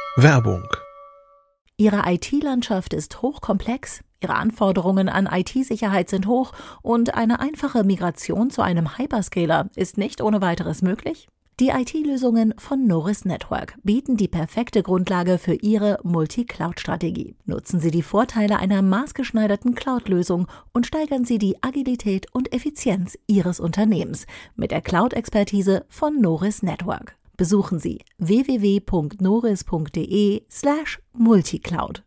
Werbung. Ihre IT-Landschaft ist hochkomplex, Ihre Anforderungen an IT-Sicherheit sind hoch und eine einfache Migration zu einem Hyperscaler ist nicht ohne weiteres möglich? Die IT-Lösungen von Noris Network bieten die perfekte Grundlage für Ihre Multi-Cloud-Strategie. Nutzen Sie die Vorteile einer maßgeschneiderten Cloud-Lösung und steigern Sie die Agilität und Effizienz Ihres Unternehmens mit der Cloud-Expertise von Noris Network. Besuchen Sie www.noris.de/multicloud.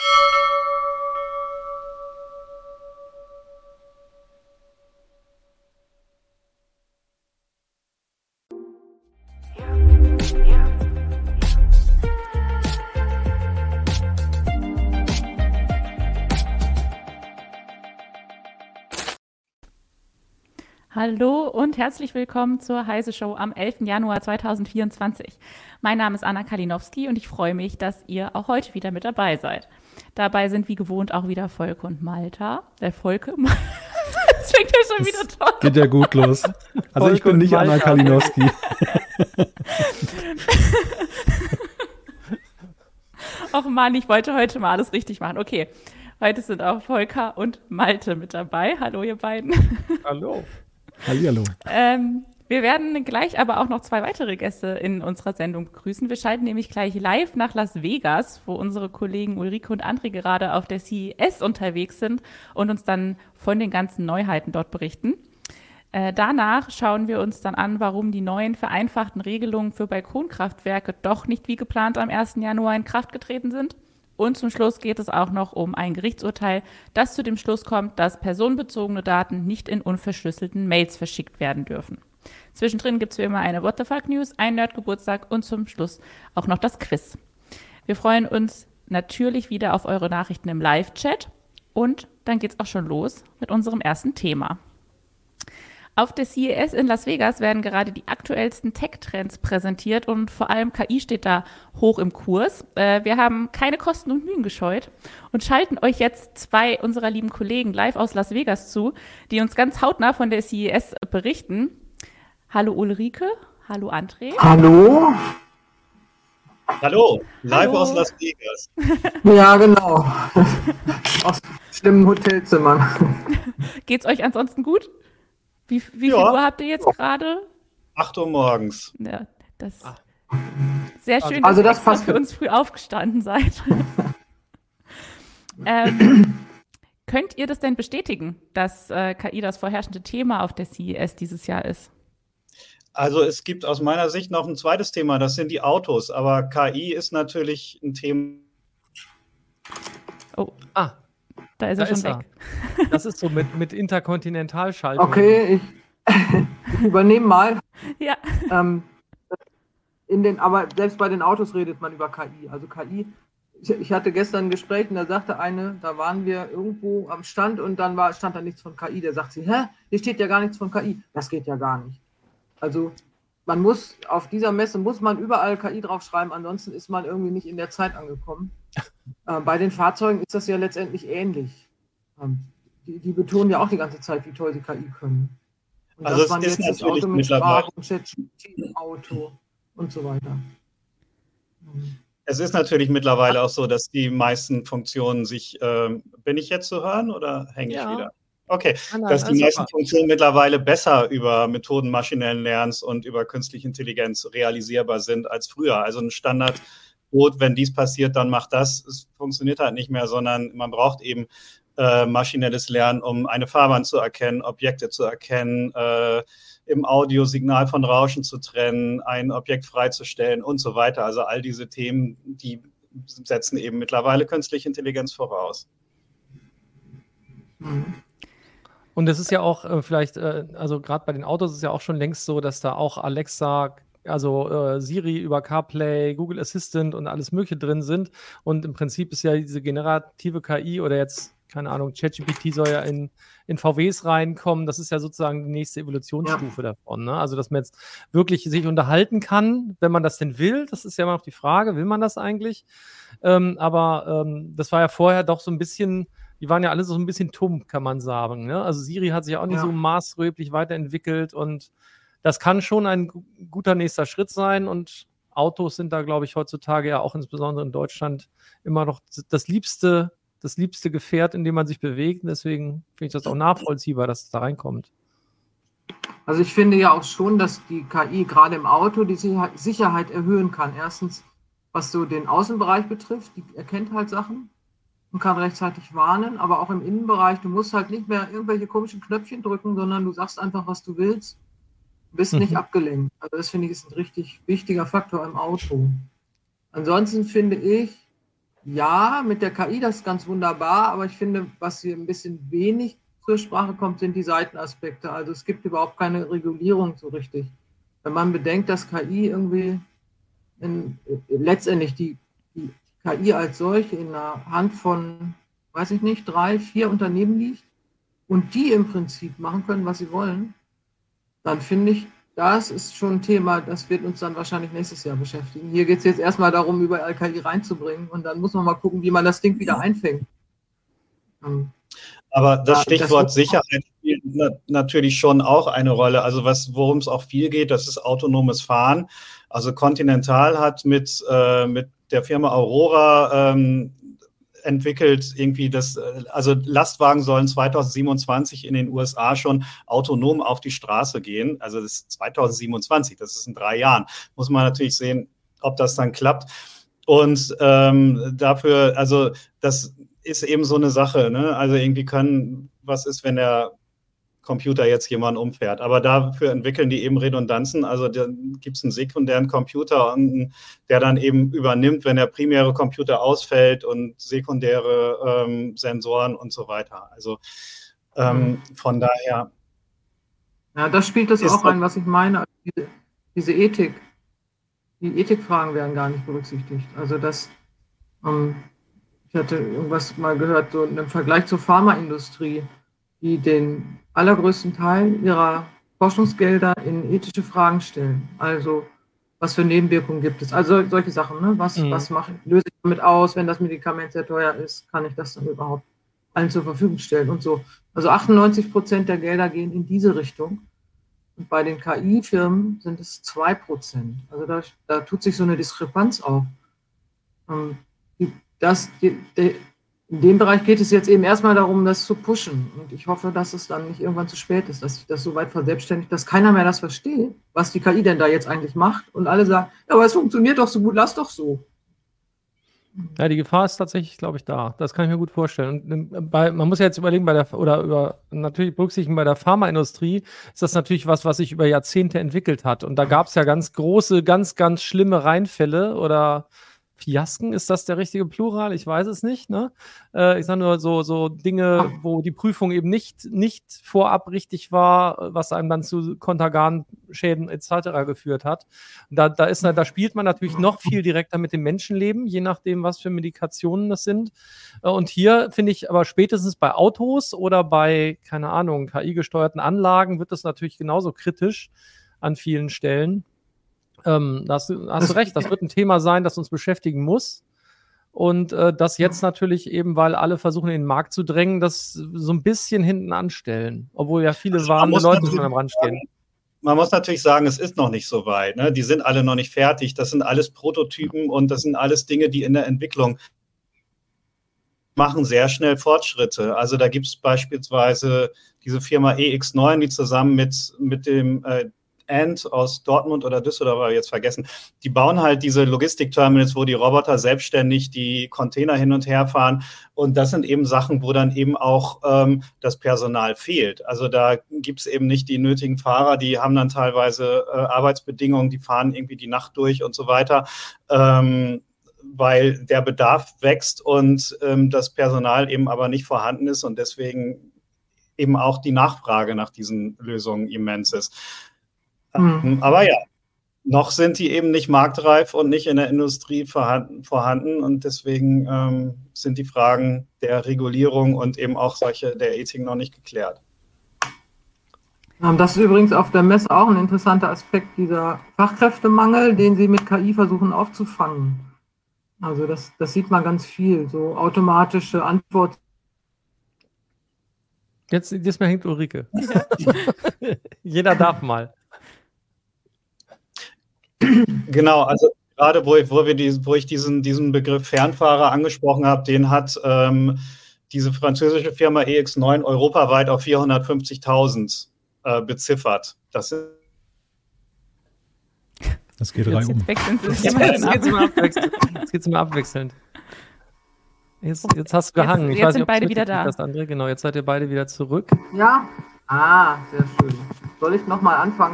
Hallo und herzlich willkommen zur Heise Show am 11. Januar 2024. Mein Name ist Anna Kalinowski und ich freue mich, dass ihr auch heute wieder mit dabei seid. Dabei sind wie gewohnt auch wieder Volke und Malta. Volke? Das fängt ja schon wieder toll. Geht ja gut los. Also Volke ich bin nicht Malta. Anna Kalinowski. Och Mann, ich wollte heute mal alles richtig machen. Okay, heute sind auch Volker und Malte mit dabei. Hallo ihr beiden. Hallo. Hallihallo. Wir werden gleich aber auch noch zwei weitere Gäste in unserer Sendung begrüßen. Wir schalten nämlich gleich live nach Las Vegas, wo unsere Kollegen Ulrike und André gerade auf der CES unterwegs sind und uns dann von den ganzen Neuheiten dort berichten. Danach schauen wir uns dann an, warum die neuen vereinfachten Regelungen für Balkonkraftwerke doch nicht wie geplant am 1. Januar in Kraft getreten sind. Und zum Schluss geht es auch noch um ein Gerichtsurteil, das zu dem Schluss kommt, dass personenbezogene Daten nicht in unverschlüsselten Mails verschickt werden dürfen. Zwischendrin gibt es wie immer eine What the Fuck News, einen Nerdgeburtstag und zum Schluss auch noch das Quiz. Wir freuen uns natürlich wieder auf eure Nachrichten im Live-Chat und dann geht's auch schon los mit unserem ersten Thema. Auf der CES in Las Vegas werden gerade die aktuellsten Tech-Trends präsentiert und vor allem KI steht da hoch im Kurs. Wir haben keine Kosten und Mühen gescheut und schalten euch jetzt zwei unserer lieben Kollegen live aus Las Vegas zu, die uns ganz hautnah von der CES berichten. Hallo Ulrike, hallo André. Hallo? Hallo, live Hallo. aus Las Vegas. Ja, genau. Aus schlimmen Hotelzimmern. Geht's euch ansonsten gut? Wie viel Ja. Uhr habt ihr jetzt gerade? 8 Uhr morgens. Ja, das sehr schön, Also dass das ihr extra passt für gut. uns früh aufgestanden seid. Könnt ihr das denn bestätigen, dass KI das vorherrschende Thema auf der CES dieses Jahr ist? Also es gibt aus meiner Sicht noch ein zweites Thema, das sind die Autos. Aber KI ist natürlich ein Thema. Oh, Ah, da ist da er schon ist er. weg. Das ist so mit Interkontinentalschaltung. Okay, ich übernehme mal. Ja, Aber selbst bei den Autos redet man über KI. Also KI, ich hatte gestern ein Gespräch und da sagte eine, da waren wir irgendwo am Stand und dann stand da nichts von KI. Der sagt sie, hier steht ja gar nichts von KI. Das geht ja gar nicht. Also man muss auf dieser Messe muss man überall KI draufschreiben, ansonsten ist man irgendwie nicht in der Zeit angekommen. Bei den Fahrzeugen ist das ja letztendlich ähnlich. Die betonen ja auch die ganze Zeit, wie toll sie KI können. Und Also dass man es ist jetzt das natürlich Auto mit mittlerweile- Sprache und ChatGPT im Auto und so weiter. Es ist natürlich mittlerweile auch so, dass die meisten Funktionen sich. Bin ich jetzt zu hören oder hänge ich Ja. wieder? Okay, Nein, dass die alles meisten super. Funktionen mittlerweile besser über Methoden maschinellen Lernens und über künstliche Intelligenz realisierbar sind als früher. Also ein Standardcode, wenn dies passiert, dann macht das. Es funktioniert halt nicht mehr, sondern man braucht eben maschinelles Lernen, um eine Fahrbahn zu erkennen, Objekte zu erkennen, im Audio Signal von Rauschen zu trennen, ein Objekt freizustellen und so weiter. Also all diese Themen, die setzen eben mittlerweile künstliche Intelligenz voraus. Und es ist ja auch also gerade bei den Autos ist es ja auch schon längst so, dass da auch Alexa, also Siri über CarPlay, Google Assistant und alles Mögliche drin sind. Und im Prinzip ist ja diese generative KI oder jetzt, keine Ahnung, ChatGPT soll ja in VWs reinkommen. Das ist ja sozusagen die nächste Evolutionsstufe davon. Ne? Also, dass man jetzt wirklich sich unterhalten kann, wenn man das denn will. Das ist ja immer noch die Frage, will man das eigentlich? Aber das war ja vorher doch so ein bisschen, die waren ja alle so ein bisschen tumm, kann man sagen. Ne? Also Siri hat sich auch nicht so maßrüblich weiterentwickelt und das kann schon ein guter nächster Schritt sein und Autos sind da, glaube ich, heutzutage ja auch insbesondere in Deutschland immer noch das liebste Gefährt, in dem man sich bewegt. Und deswegen finde ich das auch nachvollziehbar, dass es da reinkommt. Also ich finde ja auch schon, dass die KI gerade im Auto die Sicherheit erhöhen kann. Erstens, was so den Außenbereich betrifft, die erkennt halt Sachen und kann rechtzeitig warnen, aber auch im Innenbereich, du musst halt nicht mehr irgendwelche komischen Knöpfchen drücken, sondern du sagst einfach, was du willst, bist nicht abgelenkt. Also das finde ich ist ein richtig wichtiger Faktor im Auto. Ansonsten finde ich, ja, mit der KI das ist ganz wunderbar, aber ich finde, was hier ein bisschen wenig zur Sprache kommt, sind die Seitenaspekte. Also es gibt überhaupt keine Regulierung so richtig. Wenn man bedenkt, dass KI irgendwie letztendlich die KI als solche in der Hand von, weiß ich nicht, 3, 4 Unternehmen liegt und die im Prinzip machen können, was sie wollen, dann finde ich, das ist schon ein Thema, das wird uns dann wahrscheinlich nächstes Jahr beschäftigen. Hier geht es jetzt erstmal darum, überall KI reinzubringen und dann muss man mal gucken, wie man das Ding wieder einfängt. Aber das Stichwort Sicherheit spielt natürlich schon auch eine Rolle. Also worum es auch viel geht, das ist autonomes Fahren. Also Continental hat mit der Firma Aurora entwickelt irgendwie also Lastwagen sollen 2027 in den USA schon autonom auf die Straße gehen. Also das ist 2027, das ist in 3 Jahren. Muss man natürlich sehen, ob das dann klappt. Und dafür, also das ist eben so eine Sache, ne? Also irgendwie was ist, wenn der Computer jetzt jemanden umfährt? Aber dafür entwickeln die eben Redundanzen. Also da gibt es einen sekundären Computer, der dann eben übernimmt, wenn der primäre Computer ausfällt und sekundäre Sensoren und so weiter. Also von daher. Ja, das spielt das auch rein, was ich meine. Diese Ethik. Die Ethikfragen werden gar nicht berücksichtigt. Also ich hatte irgendwas mal gehört, so im Vergleich zur Pharmaindustrie, die den allergrößten Teil ihrer Forschungsgelder in ethische Fragen stellen. Also, was für Nebenwirkungen gibt es? Also solche Sachen, ne? Was löse ich damit aus, wenn das Medikament sehr teuer ist? Kann ich das dann überhaupt allen zur Verfügung stellen und so? Also 98% der Gelder gehen in diese Richtung. Und bei den KI-Firmen sind es 2%. Also da tut sich so eine Diskrepanz auf. In dem Bereich geht es jetzt eben erstmal darum, das zu pushen. Und ich hoffe, dass es dann nicht irgendwann zu spät ist, dass sich das so weit verselbstständigt, dass keiner mehr das versteht, was die KI denn da jetzt eigentlich macht. Und alle sagen, ja, aber es funktioniert doch so gut, lass doch so. Ja, die Gefahr ist tatsächlich, glaube ich, da. Das kann ich mir gut vorstellen. Und man muss ja jetzt überlegen, natürlich berücksichtigen, bei der Pharmaindustrie ist das natürlich was sich über Jahrzehnte entwickelt hat. Und da gab es ja ganz große, ganz, ganz schlimme Reinfälle oder Fiasken, ist das der richtige Plural? Ich weiß es nicht, ne? Ich sage nur so Dinge, wo die Prüfung eben nicht vorab richtig war, was einem dann zu Kontergan-Schäden etc. geführt hat. Und da spielt man natürlich noch viel direkter mit dem Menschenleben, je nachdem, was für Medikationen das sind. Und hier finde ich aber spätestens bei Autos oder bei, keine Ahnung, KI-gesteuerten Anlagen wird das natürlich genauso kritisch an vielen Stellen. Da hast du recht, das wird ein Thema sein, das uns beschäftigen muss. Und das jetzt natürlich eben, weil alle versuchen, in den Markt zu drängen, das so ein bisschen hinten anstellen. Obwohl ja viele warnende Leute schon am Rand stehen. Man muss natürlich sagen, es ist noch nicht so weit. Ne? Die sind alle noch nicht fertig. Das sind alles Prototypen und das sind alles Dinge, die in der Entwicklung machen sehr schnell Fortschritte. Also da gibt es beispielsweise diese Firma EX9, die zusammen mit dem aus Dortmund oder Düsseldorf, habe ich jetzt vergessen, die bauen halt diese Logistikterminals, wo die Roboter selbstständig die Container hin und her fahren. Und das sind eben Sachen, wo dann eben auch das Personal fehlt. Also da gibt es eben nicht die nötigen Fahrer, die haben dann teilweise Arbeitsbedingungen, die fahren irgendwie die Nacht durch und so weiter, weil der Bedarf wächst und das Personal eben aber nicht vorhanden ist und deswegen eben auch die Nachfrage nach diesen Lösungen immens ist. Aber ja, noch sind die eben nicht marktreif und nicht in der Industrie vorhanden und deswegen sind die Fragen der Regulierung und eben auch solche der Ethik noch nicht geklärt. Das ist übrigens auf der Messe auch ein interessanter Aspekt, dieser Fachkräftemangel, den sie mit KI versuchen aufzufangen. Also das sieht man ganz viel, so automatische Antworten. Diesmal hängt Ulrike. Ja. Jeder darf mal. Genau, also gerade wo ich diesen Begriff Fernfahrer angesprochen habe, den hat diese französische Firma EX9 europaweit auf 450.000 beziffert. Das geht reihum. Jetzt geht's immer abwechselnd. Jetzt hast du gehangen. Jetzt sind beide wieder da. Andere. Genau, jetzt seid ihr beide wieder zurück. Ja? Sehr schön. Soll ich nochmal anfangen?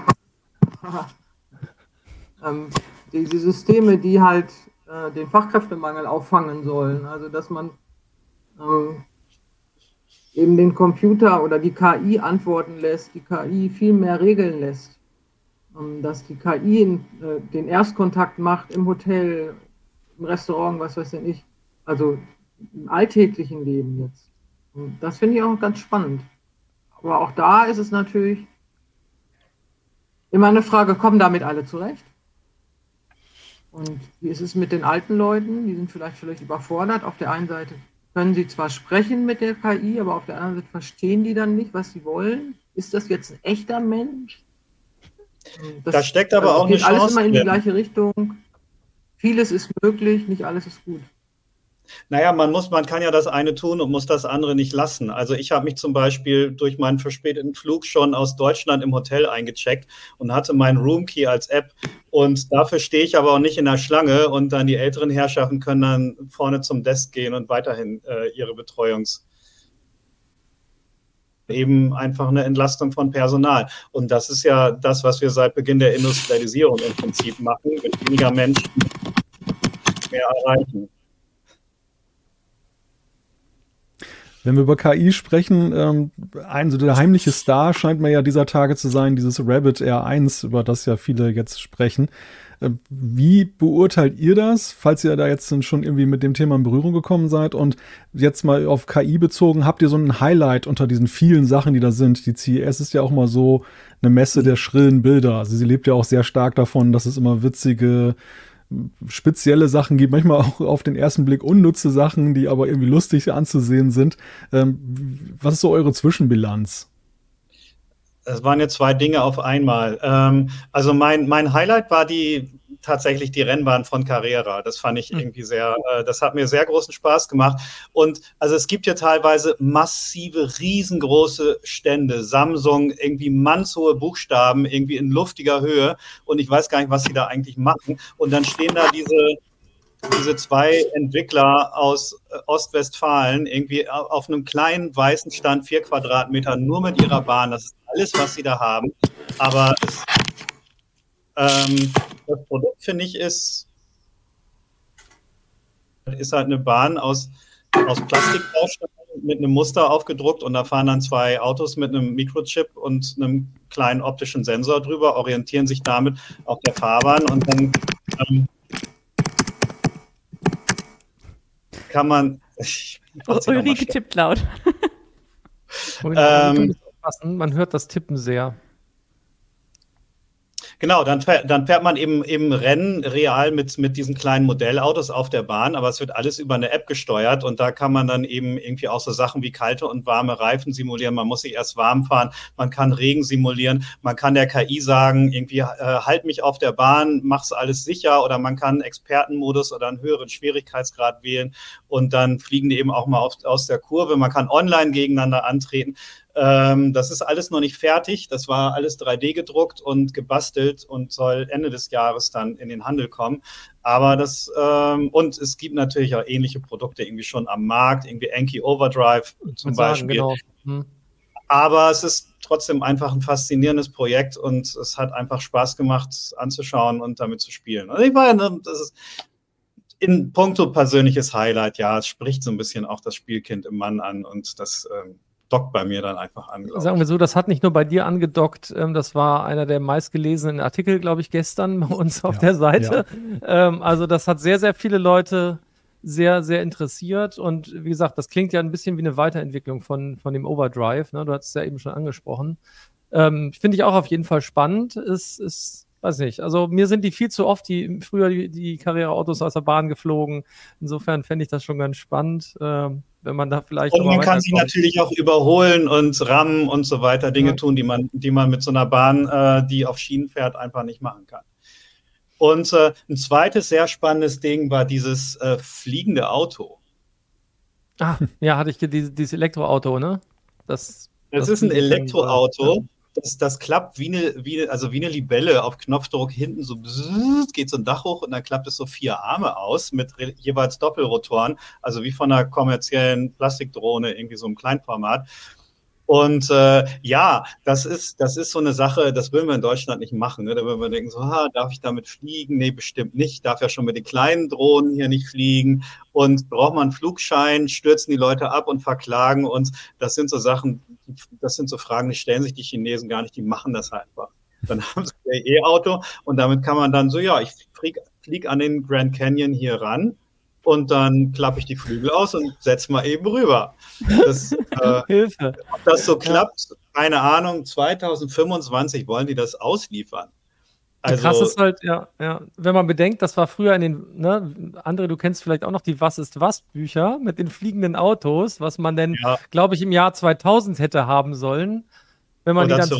Diese Systeme, die halt den Fachkräftemangel auffangen sollen, also dass man eben den Computer oder die KI antworten lässt, die KI viel mehr regeln lässt, dass die KI den Erstkontakt macht im Hotel, im Restaurant, was weiß ich, also im alltäglichen Leben jetzt. Und das finde ich auch ganz spannend. Aber auch da ist es natürlich immer eine Frage, kommen damit alle zurecht? Und wie ist es mit den alten Leuten? Die sind vielleicht überfordert. Auf der einen Seite können sie zwar sprechen mit der KI, aber auf der anderen Seite verstehen die dann nicht, was sie wollen. Ist das jetzt ein echter Mensch? Da steckt aber auch eine Chance. Alles immer in die gleiche Richtung. Vieles ist möglich, nicht alles ist gut. Naja, man kann ja das eine tun und muss das andere nicht lassen. Also ich habe mich zum Beispiel durch meinen verspäteten Flug schon aus Deutschland im Hotel eingecheckt und hatte meinen Roomkey als App. Und dafür stehe ich aber auch nicht in der Schlange und dann die älteren Herrschaften können dann vorne zum Desk gehen und weiterhin ihre eben einfach eine Entlastung von Personal. Und das ist ja das, was wir seit Beginn der Industrialisierung im Prinzip machen, mit weniger Menschen mehr erreichen. Wenn wir über KI sprechen, der heimliche Star scheint mir ja dieser Tage zu sein, dieses Rabbit R1, über das ja viele jetzt sprechen. Wie beurteilt ihr das, falls ihr da jetzt schon irgendwie mit dem Thema in Berührung gekommen seid? Und jetzt mal auf KI bezogen, habt ihr so ein Highlight unter diesen vielen Sachen, die da sind? Die CES ist ja auch mal so eine Messe der schrillen Bilder. Also sie lebt ja auch sehr stark davon, dass es immer witzige, spezielle Sachen gibt, manchmal auch auf den ersten Blick unnütze Sachen, die aber irgendwie lustig anzusehen sind. Was ist so eure Zwischenbilanz? Das waren jetzt zwei Dinge auf einmal. Also mein Highlight war tatsächlich die Rennbahn von Carrera. Das fand ich irgendwie das hat mir sehr großen Spaß gemacht. Und also es gibt ja teilweise massive, riesengroße Stände. Samsung, irgendwie mannshohe Buchstaben, irgendwie in luftiger Höhe. Und ich weiß gar nicht, was sie da eigentlich machen. Und dann stehen da diese zwei Entwickler aus Ostwestfalen irgendwie auf einem kleinen weißen Stand, 4 Quadratmeter, nur mit ihrer Bahn. Das ist alles, was sie da haben. Aber das Produkt, finde ich, ist halt eine Bahn aus Plastikbausteinen mit einem Muster aufgedruckt und da fahren dann 2 Autos mit einem Mikrochip und einem kleinen optischen Sensor drüber, orientieren sich damit auf der Fahrbahn und dann kann man... Ulrike tippt laut. Man hört das Tippen sehr. Genau, dann fährt man eben Rennen real mit diesen kleinen Modellautos auf der Bahn, aber es wird alles über eine App gesteuert und da kann man dann eben irgendwie auch so Sachen wie kalte und warme Reifen simulieren. Man muss sich erst warm fahren, man kann Regen simulieren, man kann der KI sagen, irgendwie halt mich auf der Bahn, mach's alles sicher oder man kann Expertenmodus oder einen höheren Schwierigkeitsgrad wählen und dann fliegen die eben auch mal aus der Kurve. Man kann online gegeneinander antreten. Das ist alles noch nicht fertig. Das war alles 3D gedruckt und gebastelt und soll Ende des Jahres dann in den Handel kommen. Aber und es gibt natürlich auch ähnliche Produkte irgendwie schon am Markt, irgendwie Anki Overdrive zum Beispiel. Genau. Aber es ist trotzdem einfach ein faszinierendes Projekt und es hat einfach Spaß gemacht anzuschauen und damit zu spielen. Also das ist in puncto persönliches Highlight, ja, es spricht so ein bisschen auch das Spielkind im Mann an und das dockt bei mir dann einfach an. Sagen wir so, das hat nicht nur bei dir angedockt, das war einer der meistgelesenen Artikel, glaube ich, gestern bei uns auf der Seite. Ja. Also das hat sehr, sehr viele Leute sehr, sehr interessiert und wie gesagt, das klingt ja ein bisschen wie eine Weiterentwicklung von dem Overdrive, ne? Du hast es ja eben schon angesprochen. Finde ich auch auf jeden Fall spannend. Weiß nicht, also mir sind die viel zu oft früher die Carrera-Autos aus der Bahn geflogen. Insofern fände ich das schon ganz spannend, wenn man da vielleicht... Und man kann sie natürlich auch überholen und rammen und so weiter, Dinge tun, die man mit so einer Bahn, die auf Schienen fährt, einfach nicht machen kann. Und ein zweites sehr spannendes Ding war dieses fliegende Auto. Ah, ja, hatte ich dieses Elektroauto, ne? Das ist ein Elektroauto. Ja. Das klappt wie eine Libelle auf Knopfdruck hinten so geht so ein Dach hoch und dann klappt es so 4 Arme aus mit jeweils Doppelrotoren, also wie von einer kommerziellen Plastikdrohne, irgendwie so im Kleinformat. Und das ist so eine Sache, das würden wir in Deutschland nicht machen. Ne? Da würden wir denken, so, darf ich damit fliegen? Nee, bestimmt nicht. Ich darf ja schon mit den kleinen Drohnen hier nicht fliegen. Und braucht man einen Flugschein, stürzen die Leute ab und verklagen uns. Das sind so Sachen, das sind so Fragen, die stellen sich die Chinesen gar nicht, die machen das einfach. Dann haben sie ein E-Auto und damit kann man dann so, ich flieg an den Grand Canyon hier ran. Und dann klappe ich die Flügel aus und setze mal eben rüber. Hilfe. Ob das so klappt, keine Ahnung. 2025 wollen die das ausliefern. Also, krass ist halt, wenn man bedenkt, das war früher in den, André, du kennst vielleicht auch noch die Was ist was Bücher mit den fliegenden Autos, was man denn, glaube ich, im Jahr 2000 hätte haben sollen. Wenn man die dann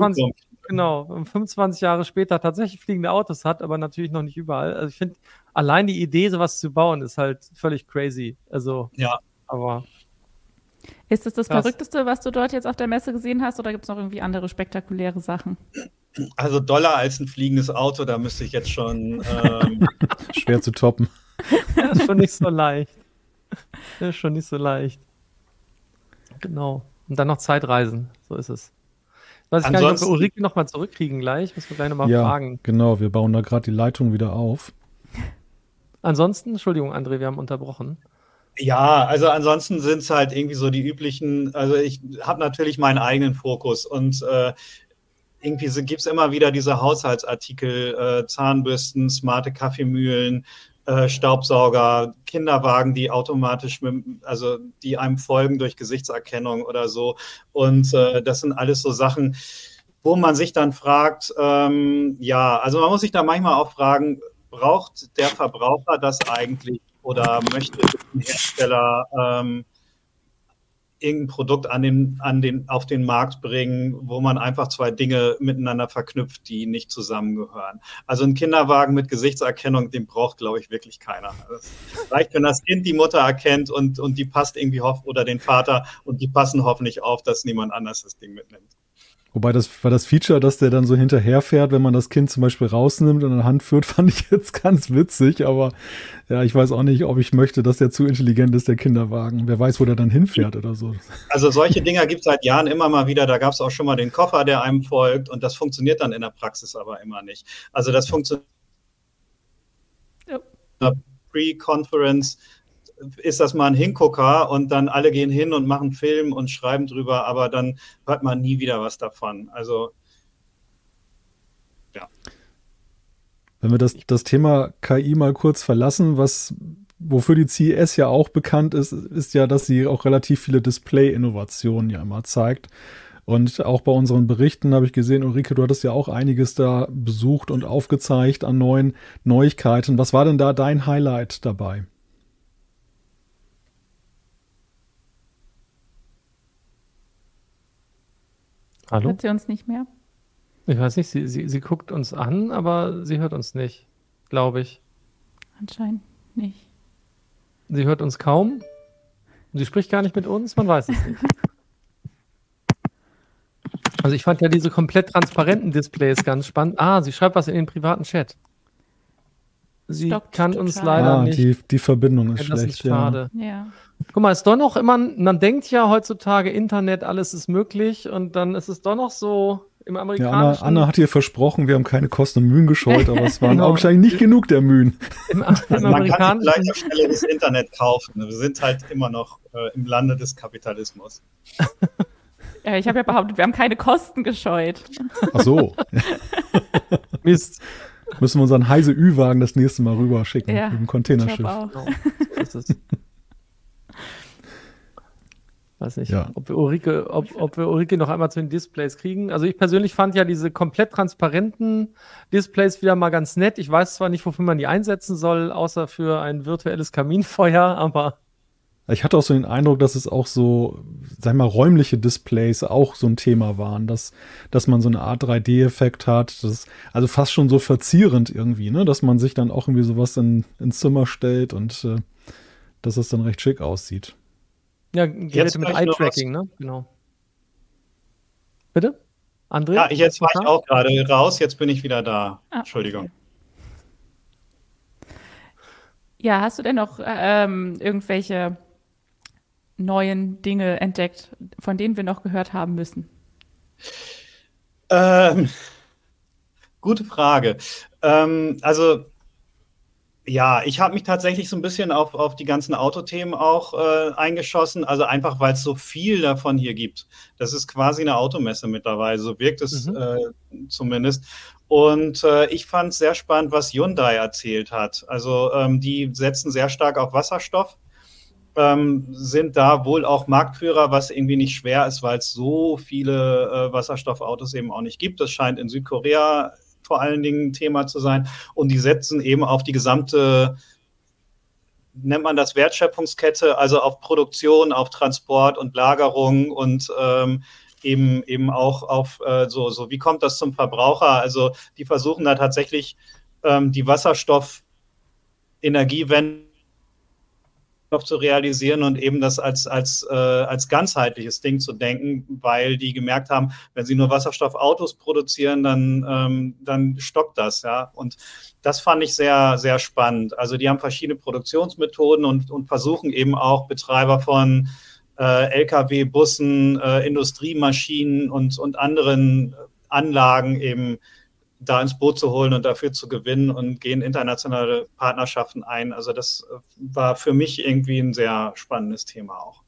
25 Jahre später tatsächlich fliegende Autos hat, aber natürlich noch nicht überall. Also ich finde, allein die Idee, sowas zu bauen, ist halt völlig crazy. Also, aber. Ist es das Verrückteste, was du dort jetzt auf der Messe gesehen hast, oder gibt es noch irgendwie andere spektakuläre Sachen? Also doller als ein fliegendes Auto, da müsste ich jetzt schon... schwer zu toppen. Das ist schon nicht so leicht. Genau. Und dann noch Zeitreisen, so ist es. Weiß ich gar nicht, ob wir Ulrike noch mal zurückkriegen gleich. Müssen wir gleich noch mal fragen. Genau, wir bauen da gerade die Leitung wieder auf. Ansonsten, Entschuldigung, André, wir haben unterbrochen. Ja, also ansonsten sind es halt irgendwie so die üblichen, also ich habe natürlich meinen eigenen Fokus und irgendwie gibt es immer wieder diese Haushaltsartikel, Zahnbürsten, smarte Kaffeemühlen, Staubsauger, Kinderwagen, die automatisch, die einem folgen durch Gesichtserkennung oder so. Und das sind alles so Sachen, wo man sich dann fragt, also man muss sich da manchmal auch fragen, braucht der Verbraucher das eigentlich oder möchte ein Hersteller irgendein Produkt auf den Markt bringen, wo man einfach 2 Dinge miteinander verknüpft, die nicht zusammengehören. Also ein Kinderwagen mit Gesichtserkennung, den braucht, glaube ich, wirklich keiner. Es reicht, wenn das Kind die Mutter erkennt und die passt irgendwie oder den Vater und die passen hoffentlich auf, dass niemand anders das Ding mitnimmt. Wobei das Feature, dass der dann so hinterherfährt, wenn man das Kind zum Beispiel rausnimmt und an der Hand führt, fand ich jetzt ganz witzig. Aber ja, ich weiß auch nicht, ob ich möchte, dass der zu intelligent ist, der Kinderwagen. Wer weiß, wo der dann hinfährt oder so. Also solche Dinger gibt es seit Jahren immer mal wieder. Da gab es auch schon mal den Koffer, der einem folgt. Und das funktioniert dann in der Praxis aber immer nicht. Also das funktioniert in der Pre-Conference. Ist das mal ein Hingucker und dann alle gehen hin und machen Film und schreiben drüber, aber dann hört man nie wieder was davon. Also, ja. Wenn wir das Thema KI mal kurz verlassen, wofür die CES ja auch bekannt ist ja, dass sie auch relativ viele Display-Innovationen ja immer zeigt. Und auch bei unseren Berichten habe ich gesehen, Ulrike, du hattest ja auch einiges da besucht und aufgezeigt an neuen Neuigkeiten. Was war denn da dein Highlight dabei? Hallo? Hört sie uns nicht mehr? Ich weiß nicht, sie guckt uns an, aber sie hört uns nicht, glaube ich. Anscheinend nicht. Sie hört uns kaum. Sie spricht gar nicht mit uns, man weiß es nicht. Also ich fand ja diese komplett transparenten Displays ganz spannend. Sie schreibt was in den privaten Chat. Sie kann uns leider nicht. Die Verbindung ist schlecht. Das ist schade. Ja. Guck mal, ist doch noch immer, man denkt ja heutzutage Internet, alles ist möglich und dann ist es doch noch so im amerikanischen... Ja, Anna hat hier versprochen, wir haben keine Kosten und Mühen gescheut, aber es waren augenscheinlich nicht genug der Mühen. Man kann sich gleich auf Stelle das Internet kaufen. Wir sind halt immer noch im Lande des Kapitalismus. Ja, ich habe ja behauptet, wir haben keine Kosten gescheut. Ach so. Mist. Müssen wir unseren Heise-Ü-Wagen das nächste Mal rüberschicken mit dem Containerschiff. Genau, so ist es. Weiß nicht, ob wir Ulrike noch einmal zu den Displays kriegen. Also ich persönlich fand ja diese komplett transparenten Displays wieder mal ganz nett. Ich weiß zwar nicht, wofür man die einsetzen soll, außer für ein virtuelles Kaminfeuer, aber Ich hatte auch so den Eindruck, dass es auch so, sag ich mal, räumliche Displays auch so ein Thema waren, dass man so eine Art 3D-Effekt hat, also fast schon so verzierend irgendwie, ne, dass man sich dann auch irgendwie sowas ins Zimmer stellt und dass es dann recht schick aussieht. Ja, Geräte mit Eye-Tracking, ne? Genau. Bitte? André? Ja, jetzt war ich auch gerade raus, jetzt bin ich wieder da. Entschuldigung. Okay. Ja, hast du denn noch irgendwelche neuen Dinge entdeckt, von denen wir noch gehört haben müssen? Gute Frage. Also ja, ich habe mich tatsächlich so ein bisschen auf die ganzen Autothemen auch eingeschossen, also einfach, weil es so viel davon hier gibt. Das ist quasi eine Automesse mittlerweile, so wirkt es zumindest. Und ich fand es sehr spannend, was Hyundai erzählt hat. Also die setzen sehr stark auf Wasserstoff, sind da wohl auch Marktführer, was irgendwie nicht schwer ist, weil es so viele Wasserstoffautos eben auch nicht gibt. Das scheint in Südkorea vor allen Dingen ein Thema zu sein. Und die setzen eben auf die gesamte, nennt man das Wertschöpfungskette, also auf Produktion, auf Transport und Lagerung und eben auch auf so wie kommt das zum Verbraucher? Also die versuchen da tatsächlich die Wasserstoffenergiewende zu realisieren und eben das als ganzheitliches Ding zu denken, weil die gemerkt haben, wenn sie nur Wasserstoffautos produzieren, dann stockt das, ja. Und das fand ich sehr, sehr spannend. Also die haben verschiedene Produktionsmethoden und versuchen eben auch Betreiber von LKW, Bussen, Industriemaschinen und anderen Anlagen eben da ins Boot zu holen und dafür zu gewinnen und gehen internationale Partnerschaften ein. Also das war für mich irgendwie ein sehr spannendes Thema auch.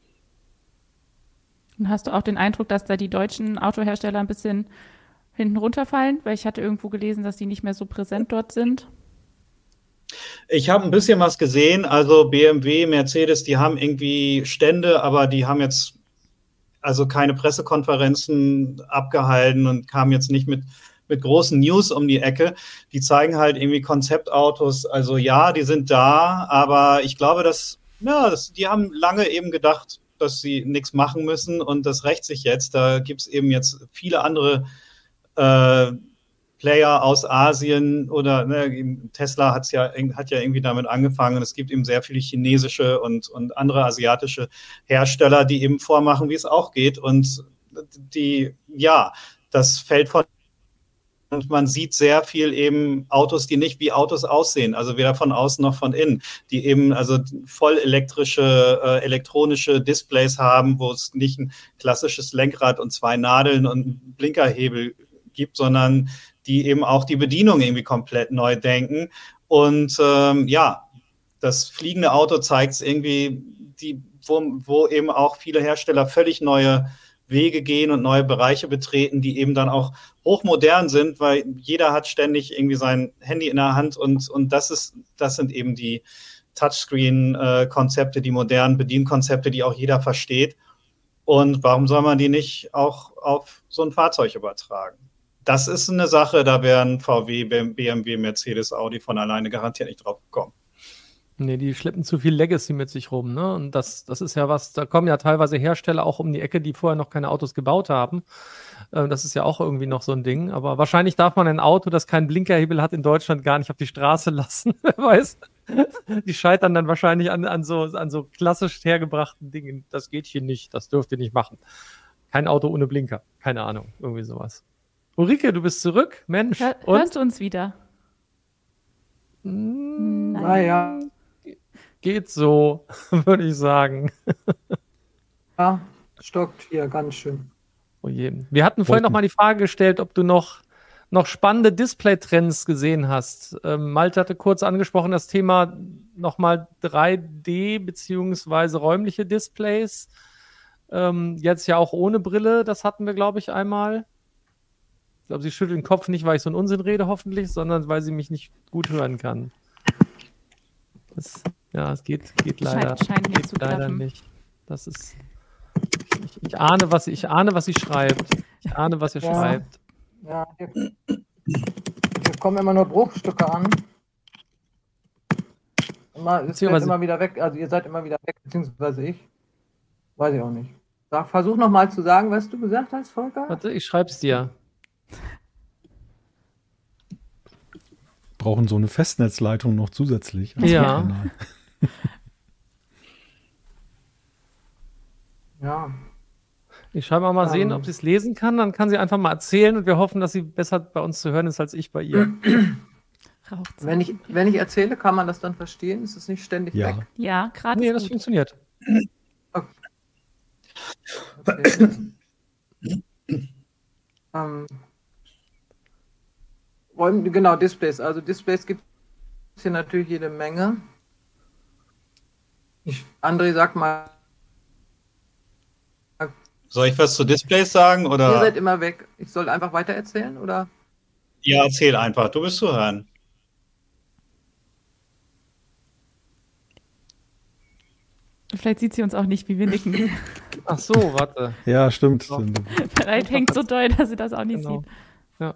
Und hast du auch den Eindruck, dass da die deutschen Autohersteller ein bisschen hinten runterfallen? Weil ich hatte irgendwo gelesen, dass die nicht mehr so präsent dort sind. Ich habe ein bisschen was gesehen. Also BMW, Mercedes, die haben irgendwie Stände, aber die haben jetzt also keine Pressekonferenzen abgehalten und kamen jetzt nicht mit großen News um die Ecke. Die zeigen halt irgendwie Konzeptautos. Also ja, die sind da, aber ich glaube, die haben lange eben gedacht, dass sie nichts machen müssen und das rächt sich jetzt. Da gibt es eben jetzt viele andere Player aus Asien oder Tesla hat ja irgendwie damit angefangen und es gibt eben sehr viele chinesische und andere asiatische Hersteller, die eben vormachen, wie es auch geht und das fällt von und man sieht sehr viel eben Autos, die nicht wie Autos aussehen, also weder von außen noch von innen, die eben also voll elektronische Displays haben, wo es nicht ein klassisches Lenkrad und 2 Nadeln und einen Blinkerhebel gibt, sondern die eben auch die Bedienung irgendwie komplett neu denken. Und das fliegende Auto zeigt es irgendwie, wo eben auch viele Hersteller völlig neue Wege gehen und neue Bereiche betreten, die eben dann auch hochmodern sind, weil jeder hat ständig irgendwie sein Handy in der Hand und das sind eben die Touchscreen-Konzepte, die modernen Bedienkonzepte, die auch jeder versteht. Und warum soll man die nicht auch auf so ein Fahrzeug übertragen? Das ist eine Sache, da werden VW, BMW, Mercedes, Audi von alleine garantiert nicht drauf kommen. Nee, die schleppen zu viel Legacy mit sich rum, ne? Und das ist ja was, da kommen ja teilweise Hersteller auch um die Ecke, die vorher noch keine Autos gebaut haben. Das ist ja auch irgendwie noch so ein Ding. Aber wahrscheinlich darf man ein Auto, das keinen Blinkerhebel hat, in Deutschland gar nicht auf die Straße lassen. Wer weiß. Die scheitern dann wahrscheinlich an so klassisch hergebrachten Dingen. Das geht hier nicht, das dürft ihr nicht machen. Kein Auto ohne Blinker. Keine Ahnung, irgendwie sowas. Ulrike, du bist zurück, Mensch. Hörst du uns wieder? Naja. Geht so, würde ich sagen. Ja, stockt hier ganz schön. Oh je. Wir hatten vorhin noch mal die Frage gestellt, ob du noch spannende Display-Trends gesehen hast. Malte hatte kurz angesprochen, das Thema nochmal 3D beziehungsweise räumliche Displays. Jetzt ja auch ohne Brille, das hatten wir, glaube ich, einmal. Ich glaube, sie schüttelt den Kopf nicht, weil ich so einen Unsinn rede, hoffentlich, sondern weil sie mich nicht gut hören kann. Es geht leider, scheint nicht zu leider klappen. nicht. Das ist. Ich ahne, was sie schreibt. Ich ahne, was ihr schreibt. Ja, hier kommen immer nur Bruchstücke an. Es wird immer wieder weg, also ihr seid immer wieder weg, beziehungsweise ich. Weiß ich auch nicht. Versuch nochmal zu sagen, was du gesagt hast, Volker. Warte, ich schreib's dir. Brauchen so eine Festnetzleitung noch zusätzlich. Ja. Ja. Ich schreibe mal sehen, ob sie es lesen kann. Dann kann sie einfach mal erzählen und wir hoffen, dass sie besser bei uns zu hören ist als ich bei ihr. Wenn ich erzähle, kann man das dann verstehen? Ist es nicht ständig weg? Ja, gerade. Nee, das funktioniert. Okay. Genau, Displays. Also Displays gibt es hier natürlich jede Menge. André, sag mal. Soll ich was zu Displays sagen? Oder? Ihr seid immer weg. Ich soll einfach weiter erzählen, oder? Ja, erzähl einfach. Du bist zu hören. Vielleicht sieht sie uns auch nicht, wie wir nicken. Ach so, warte. Ja, stimmt. Vielleicht hängt so doll, dass sie das auch nicht sieht. Ja.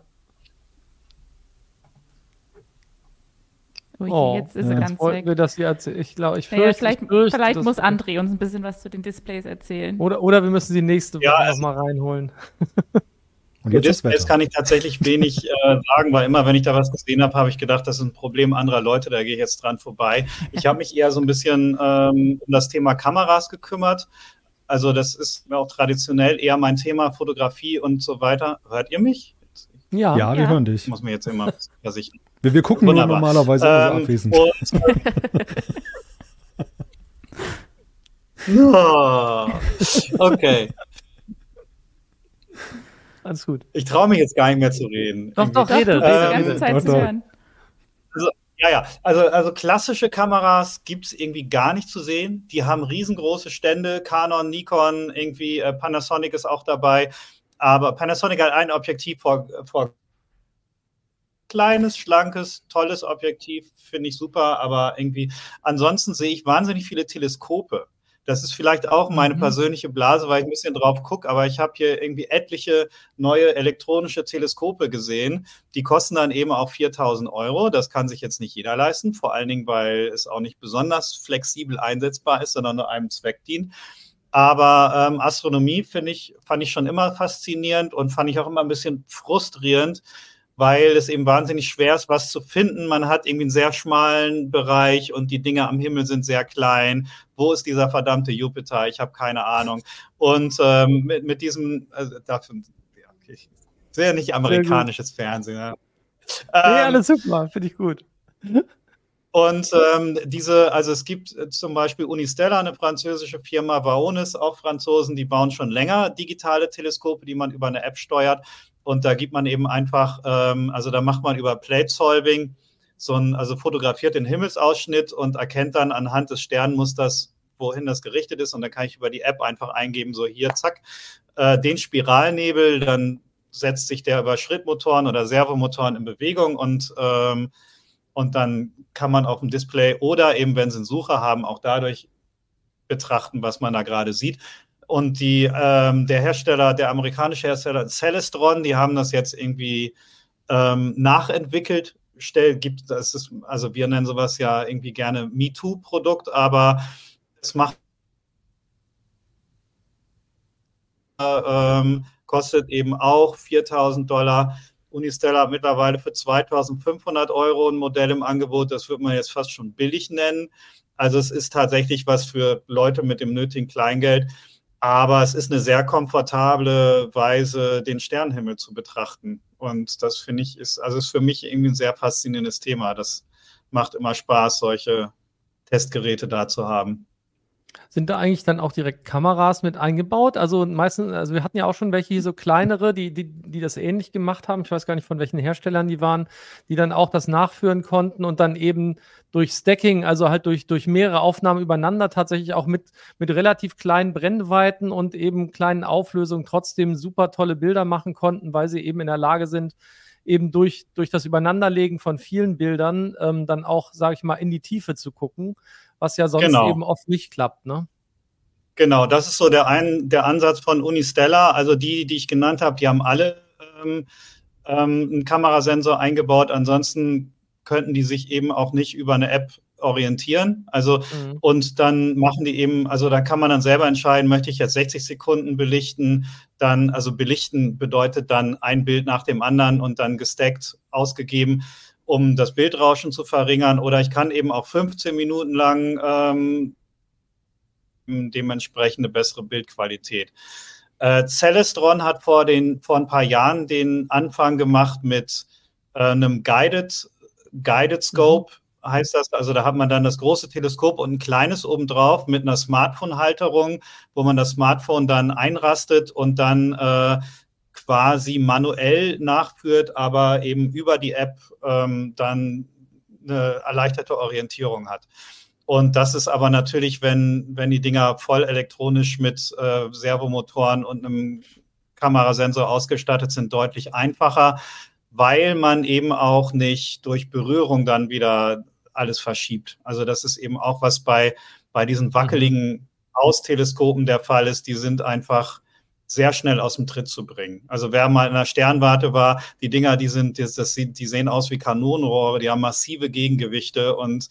Okay, jetzt ist sie ganz weg. Wir, dass sie ich glaube, vielleicht muss André uns ein bisschen was zu den Displays erzählen. Oder wir müssen sie nächste Woche nochmal reinholen. Und jetzt kann ich tatsächlich wenig sagen, weil immer, wenn ich da was gesehen habe, habe ich gedacht, das ist ein Problem anderer Leute, da gehe ich jetzt dran vorbei. Ich habe mich eher so ein bisschen um das Thema Kameras gekümmert. Also das ist auch traditionell eher mein Thema, Fotografie und so weiter. Hört ihr mich? Ja, wir hören dich. Ich muss mir jetzt immer versichern. Wir gucken nur normalerweise abwesend. Okay. Alles gut. Ich traue mich jetzt gar nicht mehr zu reden. Doch, rede. Die ganze Zeit zu hören. Also klassische Kameras gibt es irgendwie gar nicht zu sehen. Die haben riesengroße Stände, Canon, Nikon, irgendwie Panasonic ist auch dabei. Aber Panasonic hat ein Objektiv vor kleines, schlankes, tolles Objektiv, finde ich super. Aber irgendwie ansonsten sehe ich wahnsinnig viele Teleskope. Das ist vielleicht auch meine persönliche Blase, weil ich ein bisschen drauf gucke, aber ich habe hier irgendwie etliche neue elektronische Teleskope gesehen. Die kosten dann eben auch 4.000 €. Das kann sich jetzt nicht jeder leisten, vor allen Dingen, weil es auch nicht besonders flexibel einsetzbar ist, sondern nur einem Zweck dient. Aber Astronomie fand ich schon immer faszinierend und fand ich auch immer ein bisschen frustrierend, weil es eben wahnsinnig schwer ist, was zu finden. Man hat irgendwie einen sehr schmalen Bereich und die Dinge am Himmel sind sehr klein. Wo ist dieser verdammte Jupiter? Ich habe keine Ahnung. Und mit diesem, ich sehe nicht amerikanisches Fernsehen. Ja. Alles super, finde ich gut. Und also es gibt zum Beispiel Unistella, eine französische Firma, Vaonis, auch Franzosen, die bauen schon länger digitale Teleskope, die man über eine App steuert. Und da gibt man eben einfach, also da macht man über Plate Solving also fotografiert den Himmelsausschnitt und erkennt dann anhand des Sternmusters, wohin das gerichtet ist. Und dann kann ich über die App einfach eingeben, so hier, zack, den Spiralnebel, dann setzt sich der über Schrittmotoren oder Servomotoren in Bewegung und dann kann man auf dem Display oder eben, wenn Sie einen Sucher haben, auch dadurch betrachten, was man da gerade sieht. Und der amerikanische Hersteller Celestron, die haben das jetzt irgendwie nachentwickelt. Also wir nennen sowas ja irgendwie gerne MeToo-Produkt, aber es macht kostet eben auch 4.000 $. Unistella hat mittlerweile für 2.500 € ein Modell im Angebot. Das würde man jetzt fast schon billig nennen. Also es ist tatsächlich was für Leute mit dem nötigen Kleingeld. Aber es ist eine sehr komfortable Weise, den Sternenhimmel zu betrachten. Und das finde ich ist für mich irgendwie ein sehr faszinierendes Thema. Das macht immer Spaß, solche Testgeräte da zu haben. Sind da eigentlich dann auch direkt Kameras mit eingebaut? Also meistens, wir hatten ja auch schon welche hier so kleinere, die das ähnlich gemacht haben. Ich weiß gar nicht, von welchen Herstellern die waren, die dann auch das nachführen konnten und dann eben durch Stacking, also halt durch mehrere Aufnahmen übereinander tatsächlich auch mit relativ kleinen Brennweiten und eben kleinen Auflösungen trotzdem super tolle Bilder machen konnten, weil sie eben in der Lage sind, eben durch das Übereinanderlegen von vielen Bildern dann auch, sage ich mal, in die Tiefe zu gucken, was ja sonst eben oft nicht klappt, ne? Genau, das ist so der Ansatz von Unistella. Also die ich genannt habe, die haben alle einen Kamerasensor eingebaut. Ansonsten könnten die sich eben auch nicht über eine App orientieren. Also, und dann machen die eben, also da kann man dann selber entscheiden, möchte ich jetzt 60 Sekunden belichten, dann, also belichten bedeutet dann ein Bild nach dem anderen und dann gestackt ausgegeben, um das Bildrauschen zu verringern, oder ich kann eben auch 15 Minuten lang dementsprechend eine bessere Bildqualität. Celestron hat vor ein paar Jahren den Anfang gemacht mit einem Guided Scope, heißt das. Also da hat man dann das große Teleskop und ein kleines obendrauf mit einer Smartphone-Halterung, wo man das Smartphone dann einrastet und dann quasi manuell nachführt, aber eben über die App dann eine erleichterte Orientierung hat. Und das ist aber natürlich, wenn die Dinger voll elektronisch mit Servomotoren und einem Kamerasensor ausgestattet sind, deutlich einfacher, weil man eben auch nicht durch Berührung dann wieder alles verschiebt. Also das ist eben auch was bei diesen wackeligen Austeleskopen der Fall ist, die sind einfach sehr schnell aus dem Tritt zu bringen. Also wer mal in einer Sternwarte war, die Dinger, die sehen aus wie Kanonenrohre, die haben massive Gegengewichte und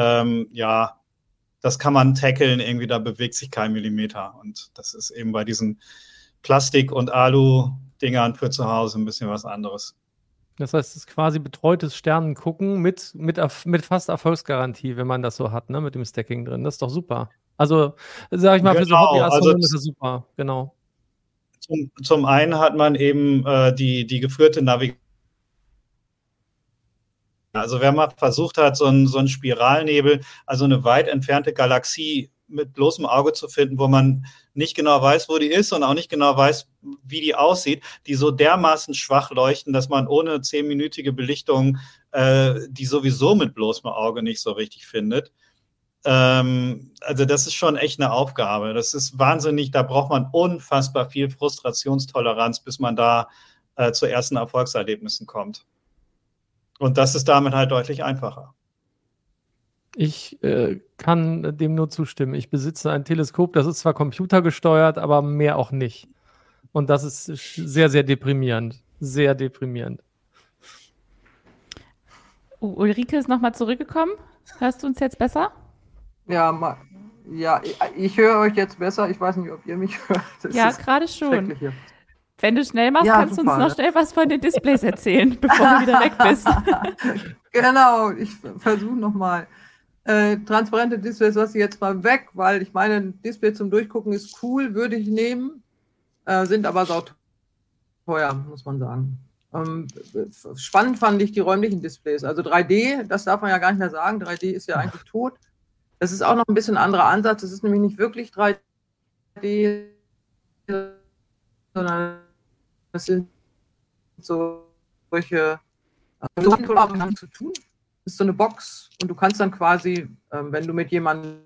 das kann man tackeln, irgendwie da bewegt sich kein Millimeter. Und das ist eben bei diesen Plastik- und Alu-Dingern für zu Hause ein bisschen was anderes. Das heißt, es ist quasi betreutes Sternengucken mit fast Erfolgsgarantie, wenn man das so hat, ne, mit dem Stacking drin. Das ist doch super. Also, sag ich mal, für so Hobbyastronomen ist das super, genau. Zum einen hat man eben die geführte Navigation. Also wer mal versucht hat, so einen Spiralnebel, also eine weit entfernte Galaxie mit bloßem Auge zu finden, wo man nicht genau weiß, wo die ist und auch nicht genau weiß, wie die aussieht, die so dermaßen schwach leuchten, dass man ohne 10-minütige Belichtung die sowieso mit bloßem Auge nicht so richtig findet. Also das ist schon echt eine Aufgabe. Das ist wahnsinnig, da braucht man unfassbar viel Frustrationstoleranz, bis man da zu ersten Erfolgserlebnissen kommt. Und das ist damit halt deutlich einfacher. Ich kann dem nur zustimmen. Ich besitze ein Teleskop, das ist zwar computergesteuert, aber mehr auch nicht. Und das ist sehr, sehr deprimierend. Sehr deprimierend. Ulrike ist nochmal zurückgekommen. Hörst du uns jetzt besser? Ja, ich höre euch jetzt besser. Ich weiß nicht, ob ihr mich hört. Ja, gerade schon. Wenn du schnell machst, kannst du uns noch schnell was von den Displays erzählen, bevor du wieder weg bist. Genau, ich versuche nochmal. Transparente Displays lasse ich jetzt mal weg, weil ich meine, ein Display zum Durchgucken ist cool, würde ich nehmen, sind aber sauteuer, muss man sagen. Spannend fand ich die räumlichen Displays. Also 3D, das darf man ja gar nicht mehr sagen, 3D ist ja eigentlich tot. Das ist auch noch ein bisschen ein anderer Ansatz, das ist nämlich nicht wirklich 3D, sondern das sind solche haben zu tun. Das ist so eine Box und du kannst dann quasi, wenn du mit jemandem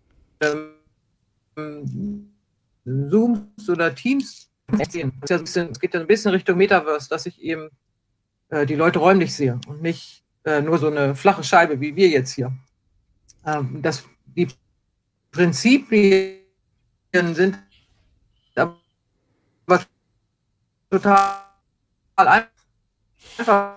zoomst oder Teams sehen, es geht ja ein bisschen Richtung Metaverse, dass ich eben die Leute räumlich sehe und nicht nur so eine flache Scheibe wie wir jetzt hier. Die Prinzipien sind aber total einfach.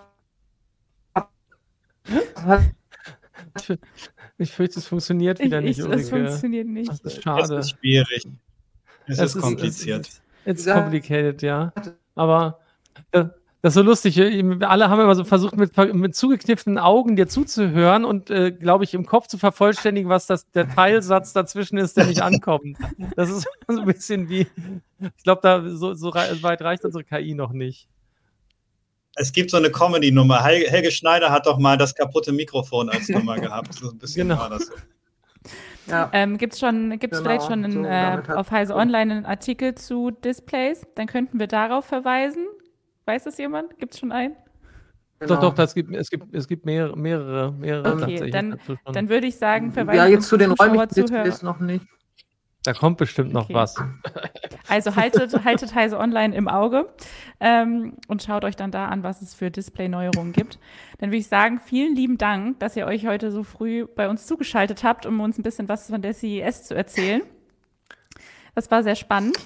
Ich fürchte, es funktioniert wieder nicht. Es funktioniert nicht. Das ist schade. Es ist schwierig. Es ist kompliziert. Es ist complicated, ja. Aber das ist so lustig. Alle haben immer so versucht, mit zugekniffenen Augen dir zuzuhören und, glaube ich, im Kopf zu vervollständigen, was der Teilsatz dazwischen ist, der nicht ankommt. Das ist so ein bisschen wie, ich glaube, so weit reicht unsere KI noch nicht. Es gibt so eine Comedy-Nummer. Helge Schneider hat doch mal das kaputte Mikrofon als Nummer gehabt. So ein bisschen war das so. Ja. Gibt's vielleicht schon auf Heise Online einen Artikel zu Displays? Dann könnten wir darauf verweisen. Weiß das jemand? Gibt es schon einen? Genau. Doch, es gibt mehrere okay, dann würde ich sagen, verweisen ja, jetzt zu den räumlichen Displays noch nicht. Da kommt bestimmt noch was. Also haltet Heise Online im Auge und schaut euch dann da an, was es für Display-Neuerungen gibt. Dann würde ich sagen, vielen lieben Dank, dass ihr euch heute so früh bei uns zugeschaltet habt, um uns ein bisschen was von der CES zu erzählen. Das war sehr spannend.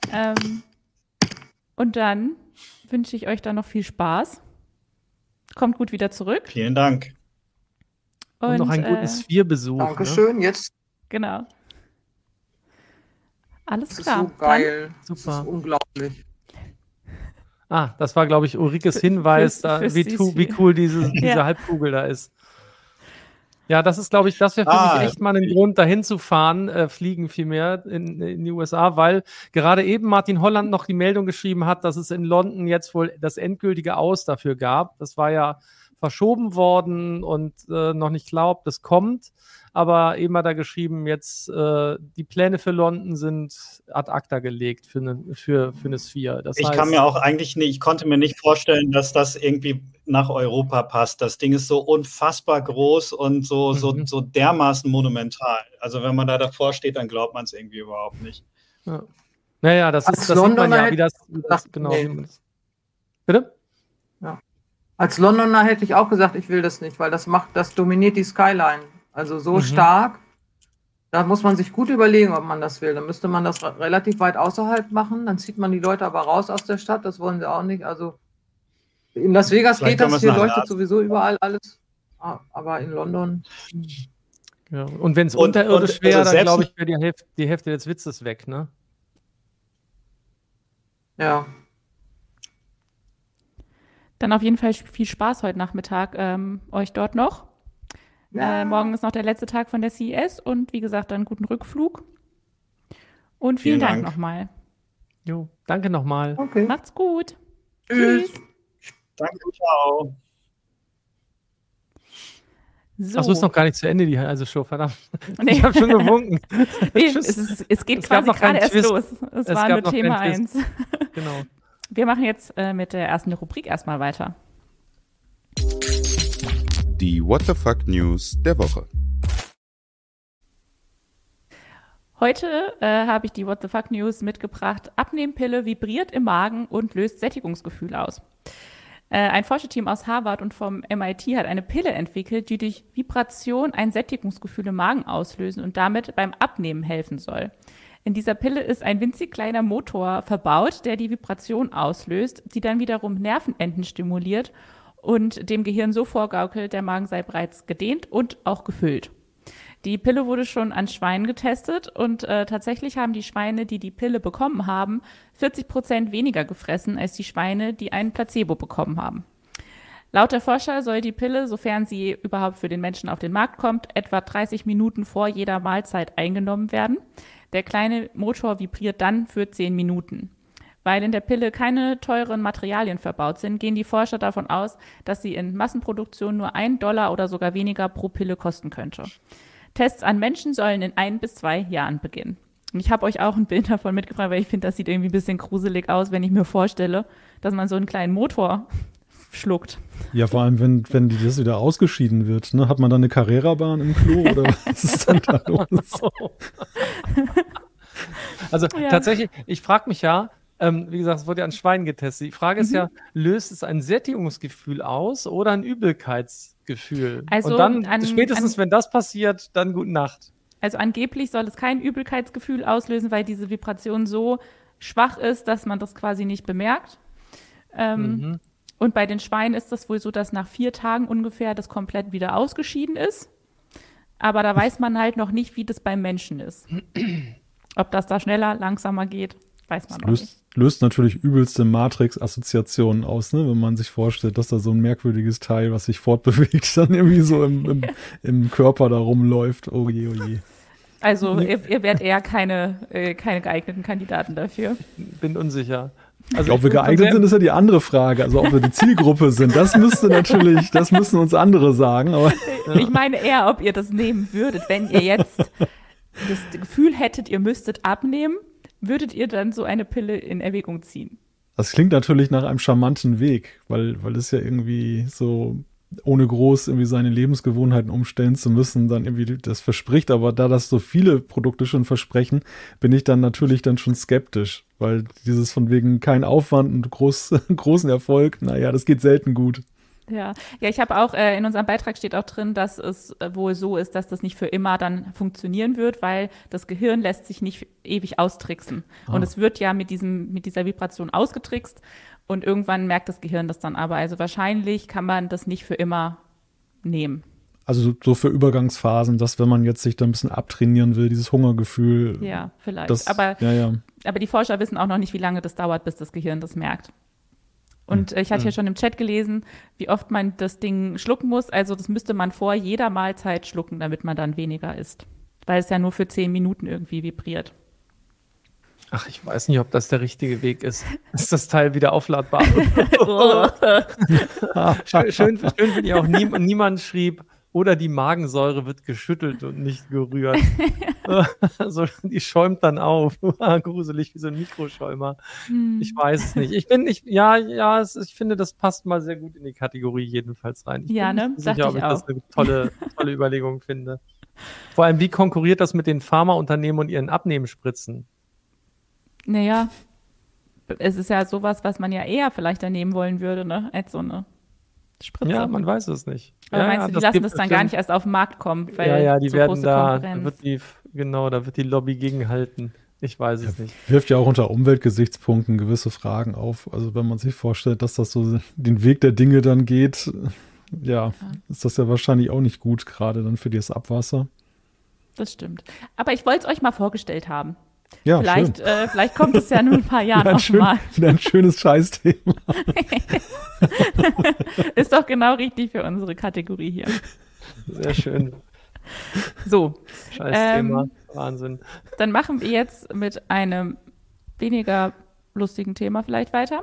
Und dann wünsche ich euch dann noch viel Spaß. Kommt gut wieder zurück. Vielen Dank. Und noch einen guten Sphere-Besuch. Dankeschön, ne? Jetzt Genau. Alles ist es klar. so geil. Das Super. ist unglaublich. Das war, glaube ich, Ulrikes Hinweis, fürs wie cool diese Ja. Halbkugel da ist. Ja, das ist, glaube ich, das wäre für mich echt mal ein Grund, dahin zu fahren, fliegen vielmehr in die USA, weil gerade eben Martin Holland noch die Meldung geschrieben hat, dass es in London jetzt wohl das endgültige Aus dafür gab. Das war ja verschoben worden und noch nicht klar, ob das kommt. Aber eben hat er geschrieben, jetzt die Pläne für London sind ad acta gelegt für eine Sphere. Das heißt, ich konnte mir nicht vorstellen, dass das irgendwie nach Europa passt. Das Ding ist so unfassbar groß und so dermaßen monumental. Also wenn man da davor steht, dann glaubt man es irgendwie überhaupt nicht. Ja. Naja, das sieht man ja, wie das genau. Nee. Bitte? Als Londoner hätte ich auch gesagt, ich will das nicht, weil das dominiert die Skyline. Also so stark, da muss man sich gut überlegen, ob man das will. Dann müsste man das relativ weit außerhalb machen, dann zieht man die Leute aber raus aus der Stadt, das wollen sie auch nicht. Also in Las Vegas Vielleicht geht das, hier leuchtet Las. sowieso überall alles, aber in London... Ja. Und wenn es Und- unterirdisch und- wäre, also dann selbst- glaube ich, wäre die Hälfte des Witzes weg, ne? Ja. Dann auf jeden Fall viel Spaß heute Nachmittag euch dort noch. Ja. Morgen ist noch der letzte Tag von der CES und wie gesagt, dann guten Rückflug. Und vielen Vielen Dank Dank. nochmal. Jo, danke nochmal. Okay. Macht's gut. Tschüss. Danke, ciao. So. Achso, ist noch gar nicht zu Ende, die Show, verdammt. Nee. Ich habe schon gewunken. Nee, Tschüss. es geht Es gab quasi noch keinen gerade erst Twist. los. Es Es war gab nur noch Thema keinen 1. Genau. Wir machen jetzt mit der ersten Rubrik erstmal weiter. Die What the Fuck News der Woche. Heute habe ich die What the Fuck News mitgebracht. Abnehmpille vibriert im Magen und löst Sättigungsgefühl aus. Ein Forscherteam aus Harvard und vom MIT hat eine Pille entwickelt, die durch Vibration ein Sättigungsgefühl im Magen auslösen und damit beim Abnehmen helfen soll. In dieser Pille ist ein winzig kleiner Motor verbaut, der die Vibration auslöst, die dann wiederum Nervenenden stimuliert und dem Gehirn so vorgaukelt, der Magen sei bereits gedehnt und auch gefüllt. Die Pille wurde schon an Schweinen getestet und tatsächlich haben die Schweine, die die Pille bekommen haben, 40% weniger gefressen als die Schweine, die ein Placebo bekommen haben. Laut der Forscher soll die Pille, sofern sie überhaupt für den Menschen auf den Markt kommt, etwa 30 Minuten vor jeder Mahlzeit eingenommen werden. Der kleine Motor vibriert dann für 10 Minuten. Weil in der Pille keine teuren Materialien verbaut sind, gehen die Forscher davon aus, dass sie in Massenproduktion nur $1 oder sogar weniger pro Pille kosten könnte. Tests an Menschen sollen in 1 bis 2 Jahren beginnen. Und ich habe euch auch ein Bild davon mitgebracht, weil ich finde, das sieht irgendwie ein bisschen gruselig aus, wenn ich mir vorstelle, dass man so einen kleinen Motor schluckt. Ja, vor allem, wenn das wieder ausgeschieden wird, ne? Hat man dann eine Carrera-Bahn im Klo oder was ist dann da los? Also Ja. tatsächlich, ich frage mich ja, wie gesagt, es wurde ja an Schweinen getestet. Die Frage ist ja, löst es ein Sättigungsgefühl aus oder ein Übelkeitsgefühl? Also und dann, spätestens wenn das passiert, dann gute Nacht. Also angeblich soll es kein Übelkeitsgefühl auslösen, weil diese Vibration so schwach ist, dass man das quasi nicht bemerkt. Und bei den Schweinen ist das wohl so, dass nach 4 Tagen ungefähr das komplett wieder ausgeschieden ist. Aber da weiß man halt noch nicht, wie das beim Menschen ist. Ob das da schneller, langsamer geht, weiß man noch nicht. Löst natürlich übelste Matrix-Assoziationen aus, ne? Wenn man sich vorstellt, dass da so ein merkwürdiges Teil, was sich fortbewegt, dann irgendwie so im Körper da rumläuft. Oh je, oh je. Also ihr wärt eher keine geeigneten Kandidaten dafür. Bin unsicher. Also Ob wir geeignet sind, ist ja die andere Frage. Also ob wir die Zielgruppe sind, das müssen uns andere sagen. Aber Ich meine eher, ob ihr das nehmen würdet, wenn ihr jetzt das Gefühl hättet, ihr müsstet abnehmen, würdet ihr dann so eine Pille in Erwägung ziehen? das klingt natürlich nach einem charmanten Weg, weil es ja irgendwie so ohne groß irgendwie seine Lebensgewohnheiten umstellen zu müssen, dann irgendwie das verspricht. Aber da das so viele Produkte schon versprechen, bin ich dann natürlich dann schon skeptisch, weil dieses von wegen kein Aufwand und großen Erfolg, naja, das geht selten gut. Ja, ich habe auch, in unserem Beitrag steht auch drin, dass es wohl so ist, dass das nicht für immer dann funktionieren wird, weil das Gehirn lässt sich nicht ewig austricksen. Und es wird ja mit dieser Vibration ausgetrickst und irgendwann merkt das Gehirn das dann aber. Also wahrscheinlich kann man das nicht für immer nehmen. Also so für Übergangsphasen, dass wenn man jetzt sich da ein bisschen abtrainieren will, dieses Hungergefühl. Ja, vielleicht. Das, aber ja. Aber die Forscher wissen auch noch nicht, wie lange das dauert, bis das Gehirn das merkt. Und ich hatte ja schon im Chat gelesen, wie oft man das Ding schlucken muss. Also das müsste man vor jeder Mahlzeit schlucken, damit man dann weniger isst. Weil es ja nur für 10 Minuten irgendwie vibriert. Ach, ich weiß nicht, ob das der richtige Weg ist. Ist das Teil wieder aufladbar? schön finde ich auch, niemand schrieb, oder die Magensäure wird geschüttelt und nicht gerührt. Also, die schäumt dann auf. Gruselig, wie so ein Mikroschäumer. Ich weiß es nicht. Ich finde, das passt mal sehr gut in die Kategorie jedenfalls rein. Ich bin nicht sicher, ob ich das eine tolle Überlegung finde. Vor allem, wie konkurriert das mit den Pharmaunternehmen und ihren Abnehmenspritzen? Naja, es ist ja sowas, was man ja eher vielleicht dann nehmen wollen würde, ne, als so eine Spritze. Ja, man weiß es nicht. Aber meinst du, die lassen das dann gar nicht erst auf den Markt kommen, weil die so werden große da Konkurrenz. Da wird die Lobby gegenhalten. Ich weiß es nicht. Wirft ja auch unter Umweltgesichtspunkten gewisse Fragen auf. Also wenn man sich vorstellt, dass das so den Weg der Dinge dann geht, ist das ja wahrscheinlich auch nicht gut, gerade dann für das Abwasser. Das stimmt. Aber ich wollte es euch mal vorgestellt haben. Ja, vielleicht kommt es ja in ein paar Jahren auch mal. Wieder ein schönes Scheißthema. Ist doch genau richtig für unsere Kategorie hier. Sehr schön. So. Scheißthema. Wahnsinn. Dann machen wir jetzt mit einem weniger lustigen Thema vielleicht weiter.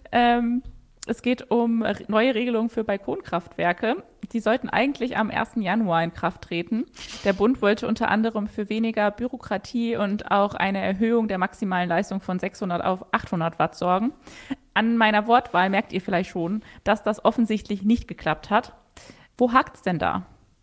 Es geht um neue Regelungen für Balkonkraftwerke. Die sollten eigentlich am 1. Januar in Kraft treten. Der Bund wollte unter anderem für weniger Bürokratie und auch eine Erhöhung der maximalen Leistung von 600 auf 800 Watt sorgen. An meiner Wortwahl merkt ihr vielleicht schon, dass das offensichtlich nicht geklappt hat. Wo hakt's denn da?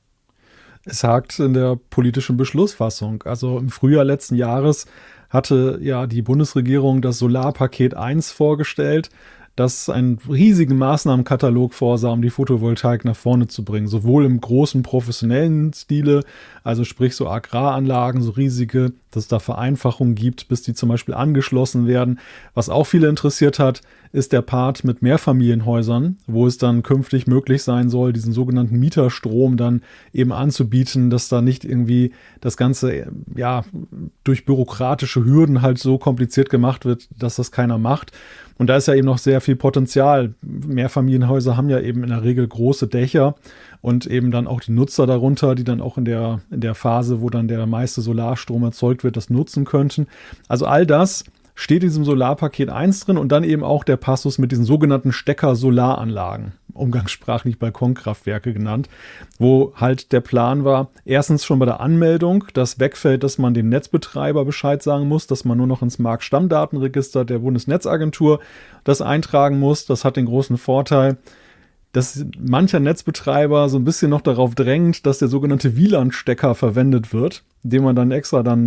Es hakt in der politischen Beschlussfassung. Also im Frühjahr letzten Jahres hatte ja die Bundesregierung das Solarpaket 1 vorgestellt, das einen riesigen Maßnahmenkatalog vorsah, um die Photovoltaik nach vorne zu bringen. Sowohl im großen professionellen Stile, also sprich so Agraranlagen, so riesige, dass es da Vereinfachungen gibt, bis die zum Beispiel angeschlossen werden. Was auch viele interessiert hat, ist der Part mit Mehrfamilienhäusern, wo es dann künftig möglich sein soll, diesen sogenannten Mieterstrom dann eben anzubieten, dass da nicht irgendwie das Ganze durch bürokratische Hürden halt so kompliziert gemacht wird, dass das keiner macht. Und da ist ja eben noch sehr viel Potenzial. Mehrfamilienhäuser haben ja eben in der Regel große Dächer und eben dann auch die Nutzer darunter, die dann auch in der Phase, wo dann der meiste Solarstrom erzeugt wird, das nutzen könnten. Also all das steht in diesem Solarpaket 1 drin und dann eben auch der Passus mit diesen sogenannten Stecker-Solaranlagen, umgangssprachlich Balkonkraftwerke genannt, wo halt der Plan war, erstens schon bei der Anmeldung, dass wegfällt, dass man dem Netzbetreiber Bescheid sagen muss, dass man nur noch ins Marktstammdatenregister der Bundesnetzagentur das eintragen muss. Das hat den großen Vorteil, dass mancher Netzbetreiber so ein bisschen noch darauf drängt, dass der sogenannte WLAN-Stecker verwendet wird, den man dann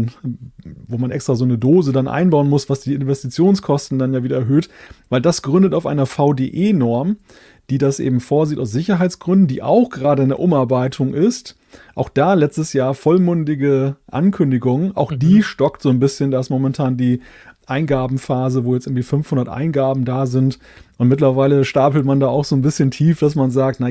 wo man extra so eine Dose dann einbauen muss, was die Investitionskosten dann ja wieder erhöht, weil das gründet auf einer VDE-Norm, die das eben vorsieht aus Sicherheitsgründen, die auch gerade in der Umarbeitung ist. Auch da letztes Jahr vollmundige Ankündigungen, auch die stockt so ein bisschen, da ist momentan die Eingabenphase, wo jetzt irgendwie 500 Eingaben da sind. Und mittlerweile stapelt man da auch so ein bisschen tief, dass man sagt,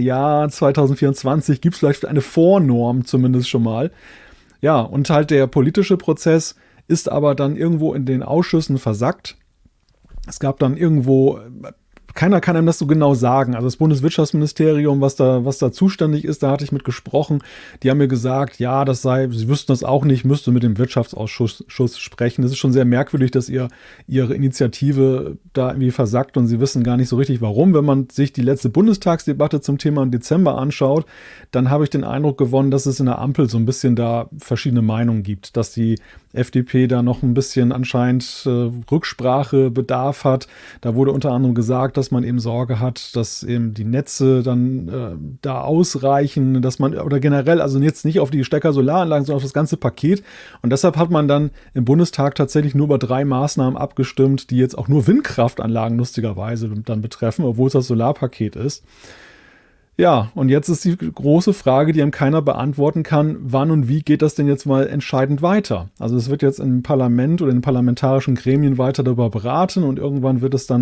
2024 gibt es vielleicht eine Vornorm zumindest schon mal. Ja, und halt der politische Prozess ist aber dann irgendwo in den Ausschüssen versackt. Es gab dann irgendwo, keiner kann einem das so genau sagen. Also das Bundeswirtschaftsministerium, was da zuständig ist, da hatte ich mit gesprochen. Die haben mir gesagt, sie wüssten das auch nicht, müsste mit dem Wirtschaftsausschuss sprechen. Das ist schon sehr merkwürdig, dass ihre Initiative da irgendwie versackt und sie wissen gar nicht so richtig, warum. Wenn man sich die letzte Bundestagsdebatte zum Thema im Dezember anschaut, dann habe ich den Eindruck gewonnen, dass es in der Ampel so ein bisschen da verschiedene Meinungen gibt, dass die FDP da noch ein bisschen anscheinend Rücksprachebedarf hat. Da wurde unter anderem gesagt, dass man eben Sorge hat, dass eben die Netze dann da ausreichen, dass man, oder generell, also jetzt nicht auf die Stecker-Solaranlagen, sondern auf das ganze Paket. Und deshalb hat man dann im Bundestag tatsächlich nur über 3 Maßnahmen abgestimmt, die jetzt auch nur Windkraftanlagen lustigerweise dann betreffen, obwohl es das Solarpaket ist. Ja, und jetzt ist die große Frage, die einem keiner beantworten kann, wann und wie geht das denn jetzt mal entscheidend weiter? Also es wird jetzt im Parlament oder in den parlamentarischen Gremien weiter darüber beraten und irgendwann wird es dann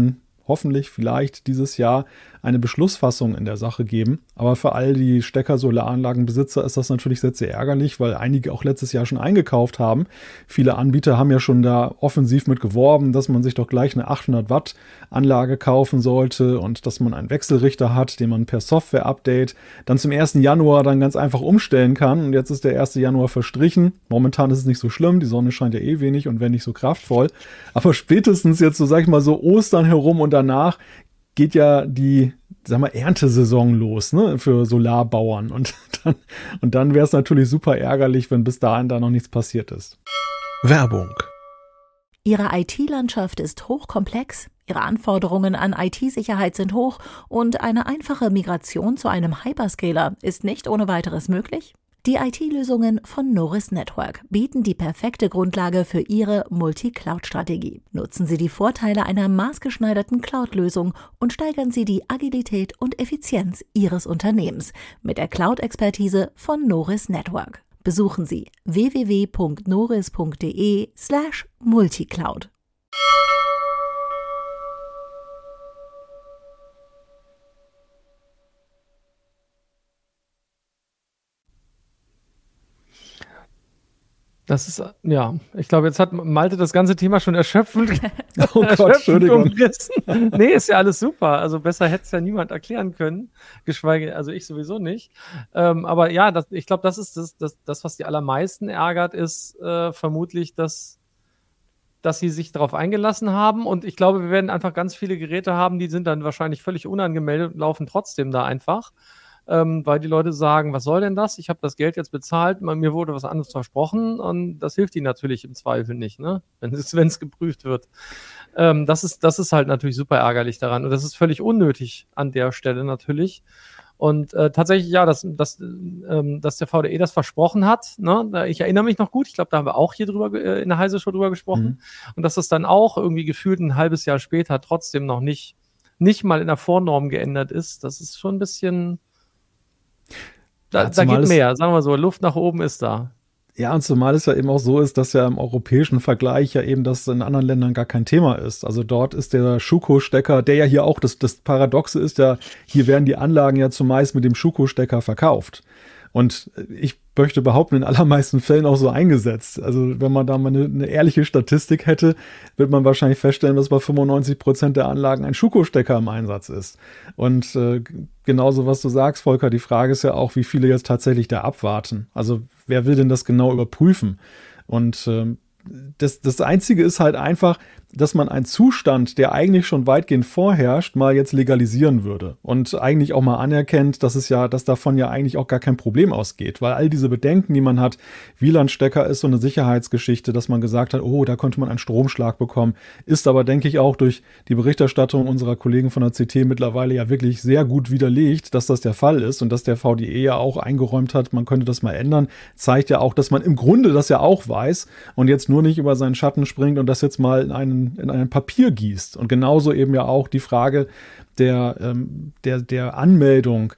hoffentlich vielleicht dieses Jahr eine Beschlussfassung in der Sache geben. Aber für all die Stecker-Solaranlagenbesitzer ist das natürlich sehr, sehr ärgerlich, weil einige auch letztes Jahr schon eingekauft haben. Viele Anbieter haben ja schon da offensiv mit geworben, dass man sich doch gleich eine 800 Watt Anlage kaufen sollte und dass man einen Wechselrichter hat, den man per Software-Update dann zum 1. Januar dann ganz einfach umstellen kann. Und jetzt ist der 1. Januar verstrichen. Momentan ist es nicht so schlimm, die Sonne scheint ja eh wenig und wenn nicht so kraftvoll. Aber spätestens jetzt so, sag ich mal, so Ostern herum und danach geht ja die, sag mal, Erntesaison los, ne, für Solarbauern. Und dann wäre es natürlich super ärgerlich, wenn bis dahin da noch nichts passiert ist. Werbung. Ihre IT-Landschaft ist hochkomplex, Ihre Anforderungen an IT-Sicherheit sind hoch und eine einfache Migration zu einem Hyperscaler ist nicht ohne weiteres möglich? Die IT-Lösungen von Noris Network bieten die perfekte Grundlage für Ihre Multi-Cloud-Strategie. Nutzen Sie die Vorteile einer maßgeschneiderten Cloud-Lösung und steigern Sie die Agilität und Effizienz Ihres Unternehmens mit der Cloud-Expertise von Noris Network. Besuchen Sie www.noris.de/multicloud. Das ist, ja, ich glaube, jetzt hat Malte das ganze Thema schon erschöpfend, Oh Gott, Entschuldigung. umrissen. Nee, ist ja alles super. Also besser hätte es ja niemand erklären können, geschweige, also ich sowieso nicht. Aber ja, ich glaube, das ist das, was die allermeisten ärgert, ist vermutlich, dass sie sich darauf eingelassen haben. Und ich glaube, wir werden einfach ganz viele Geräte haben, die sind dann wahrscheinlich völlig unangemeldet und laufen trotzdem da einfach. Weil die Leute sagen, was soll denn das? Ich habe das Geld jetzt bezahlt, mir wurde was anderes versprochen und das hilft ihnen natürlich im Zweifel nicht, ne? Wenn es geprüft wird. Das ist halt natürlich super ärgerlich daran und das ist völlig unnötig an der Stelle natürlich. Und tatsächlich, ja, dass der VDE das versprochen hat, ne? Ich erinnere mich noch gut, ich glaube, da haben wir auch hier drüber in der Heise-Show drüber gesprochen. Und dass das dann auch irgendwie gefühlt ein halbes Jahr später trotzdem noch nicht mal in der Vornorm geändert ist, das ist schon ein bisschen... Da geht mehr, sagen wir so, Luft nach oben ist da. Ja, und zumal es ja eben auch so ist, dass ja im europäischen Vergleich ja eben das in anderen Ländern gar kein Thema ist. Also dort ist der Schuko-Stecker, der ja hier auch, das Paradoxe ist ja, hier werden die Anlagen ja zumeist mit dem Schuko-Stecker verkauft. Und ich möchte behaupten, in allermeisten Fällen auch so eingesetzt. Also wenn man da mal eine ehrliche Statistik hätte, wird man wahrscheinlich feststellen, dass bei 95% der Anlagen ein Schuko-Stecker im Einsatz ist. Und genauso, was du sagst, Volker, die Frage ist ja auch, wie viele jetzt tatsächlich da abwarten. Also wer will denn das genau überprüfen? Und das Einzige ist halt einfach, dass man einen Zustand, der eigentlich schon weitgehend vorherrscht, mal jetzt legalisieren würde und eigentlich auch mal anerkennt, dass davon ja eigentlich auch gar kein Problem ausgeht, weil all diese Bedenken, die man hat, WLAN-Stecker ist so eine Sicherheitsgeschichte, dass man gesagt hat, oh, da konnte man einen Stromschlag bekommen, ist aber, denke ich, auch durch die Berichterstattung unserer Kollegen von der CT mittlerweile ja wirklich sehr gut widerlegt, dass das der Fall ist und dass der VDE ja auch eingeräumt hat, man könnte das mal ändern, zeigt ja auch, dass man im Grunde das ja auch weiß und jetzt nur nicht über seinen Schatten springt und das jetzt mal in ein Papier gießt. Und genauso eben ja auch die Frage der Anmeldung.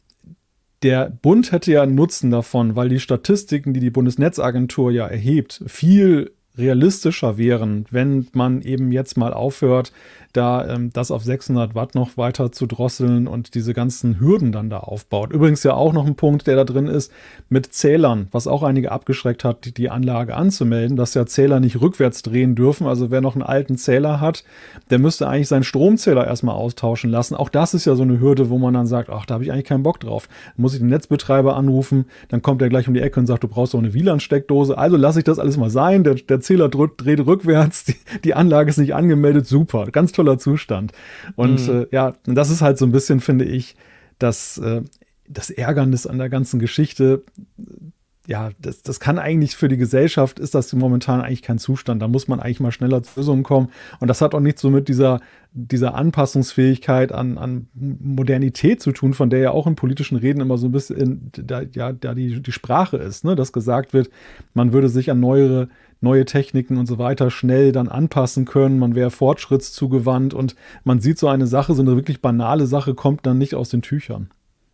Der Bund hätte ja einen Nutzen davon, weil die Statistiken, die die Bundesnetzagentur ja erhebt, viel realistischer wären, wenn man eben jetzt mal aufhört, da das auf 600 Watt noch weiter zu drosseln und diese ganzen Hürden dann da aufbaut. Übrigens ja auch noch ein Punkt, der da drin ist, mit Zählern, was auch einige abgeschreckt hat, die Anlage anzumelden, dass ja Zähler nicht rückwärts drehen dürfen. Also wer noch einen alten Zähler hat, der müsste eigentlich seinen Stromzähler erstmal austauschen lassen. Auch das ist ja so eine Hürde, wo man dann sagt, ach, da habe ich eigentlich keinen Bock drauf. Dann muss ich den Netzbetreiber anrufen, dann kommt er gleich um die Ecke und sagt, du brauchst doch eine WLAN-Steckdose. Also lasse ich das alles mal sein. Der Zähler dreht rückwärts, die Anlage ist nicht angemeldet, super, ganz toller Zustand. Und das ist halt so ein bisschen, finde ich, das Ärgernis an der ganzen Geschichte. Ja, das kann eigentlich für die Gesellschaft, ist das momentan eigentlich kein Zustand. Da muss man eigentlich mal schneller zu Lösungen kommen. Und das hat auch nichts so mit dieser Anpassungsfähigkeit an Modernität zu tun, von der ja auch in politischen Reden immer so ein bisschen die Sprache ist, ne? Dass gesagt wird, man würde sich an neue Techniken und so weiter schnell dann anpassen können, man wäre fortschrittszugewandt und man sieht so eine Sache, so eine wirklich banale Sache kommt dann nicht aus den Tüchern.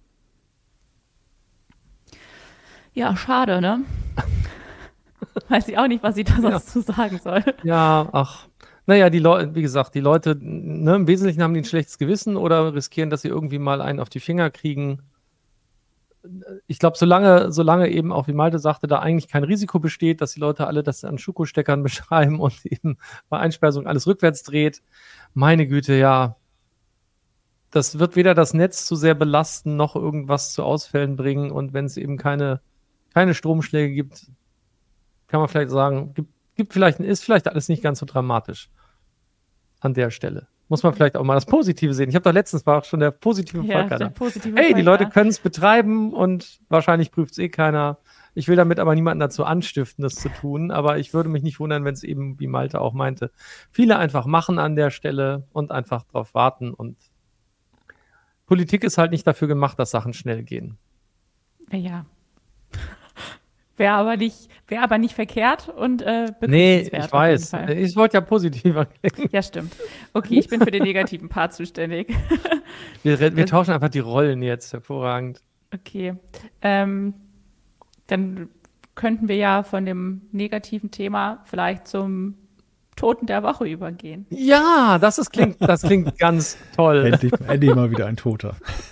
Ja, schade, ne? Weiß ich auch nicht, was ich da sonst zu sagen soll. Ja, ach, Naja, wie gesagt, die Leute, ne, im Wesentlichen haben die ein schlechtes Gewissen oder riskieren, dass sie irgendwie mal einen auf die Finger kriegen. Ich glaube, solange eben auch, wie Malte sagte, da eigentlich kein Risiko besteht, dass die Leute alle das an Schuko-Steckern beschreiben und eben bei Einspeisung alles rückwärts dreht, meine Güte, ja, das wird weder das Netz zu sehr belasten, noch irgendwas zu Ausfällen bringen. Und wenn es eben keine Stromschläge gibt, kann man vielleicht sagen, ist vielleicht alles nicht ganz so dramatisch an der Stelle. Muss man vielleicht auch mal das Positive sehen. Ich habe doch letztens war auch schon der positive Fall keiner. Hey, die Leute können es betreiben und wahrscheinlich prüft es eh keiner. Ich will damit aber niemanden dazu anstiften, das zu tun. Aber ich würde mich nicht wundern, wenn es eben, wie Malte auch meinte, viele einfach machen an der Stelle und einfach drauf warten. Und Politik ist halt nicht dafür gemacht, dass Sachen schnell gehen. Ja. Wäre aber nicht verkehrt und nee, ich weiß. Ich wollte ja positiver klingen. Ja, stimmt. Okay, ich bin für den negativen Part zuständig. Wir tauschen einfach die Rollen jetzt. Hervorragend. Okay. Dann könnten wir ja von dem negativen Thema vielleicht zum Toten der Woche übergehen. Ja, das klingt ganz toll. Endlich mal wieder ein Toter.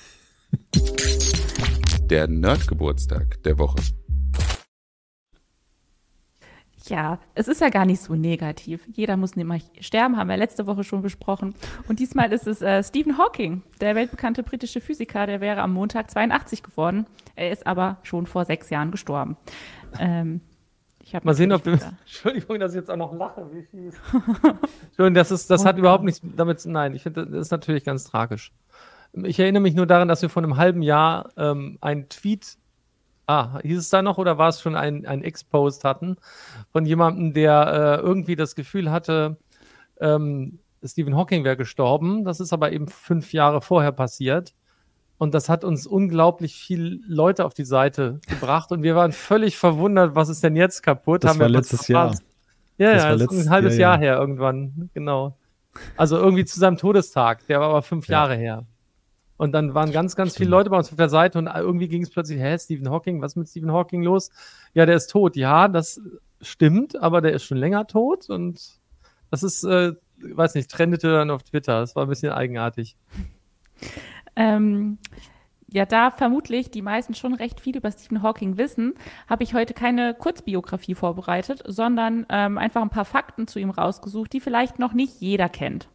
Der Nerdgeburtstag der Woche. Ja, es ist ja gar nicht so negativ. Jeder muss nämlich sterben, haben wir letzte Woche schon besprochen. Und diesmal ist es Stephen Hawking, der weltbekannte britische Physiker, der wäre am Montag 82 geworden. Er ist aber schon vor 6 Jahren gestorben. Mal sehen, ob wir. Entschuldigung, dass ich jetzt auch noch lache. Wie fies. Entschuldigung, das hat überhaupt nichts damit. Nein, ich finde, das ist natürlich ganz tragisch. Ich erinnere mich nur daran, dass wir vor einem halben Jahr einen Tweet. Hieß es da noch oder war es schon ein Ex-Post hatten von jemandem, der irgendwie das Gefühl hatte, Stephen Hawking wäre gestorben. Das ist aber eben 5 Jahre vorher passiert. Und das hat uns unglaublich viele Leute auf die Seite gebracht. Und wir waren völlig verwundert, was ist denn jetzt kaputt? Das war letztes Jahr. Ja, das ist ein halbes Jahr her irgendwann. Genau. Also irgendwie zu seinem Todestag. Der war aber 5 Jahre her. Und dann waren ganz, ganz viele Leute bei uns auf der Seite und irgendwie ging es plötzlich, Stephen Hawking, was ist mit Stephen Hawking los? Ja, der ist tot. Ja, das stimmt, aber der ist schon länger tot und das ist, weiß nicht, trendete dann auf Twitter. Das war ein bisschen eigenartig. Ja, da vermutlich die meisten schon recht viel über Stephen Hawking wissen, habe ich heute keine Kurzbiografie vorbereitet, sondern einfach ein paar Fakten zu ihm rausgesucht, die vielleicht noch nicht jeder kennt.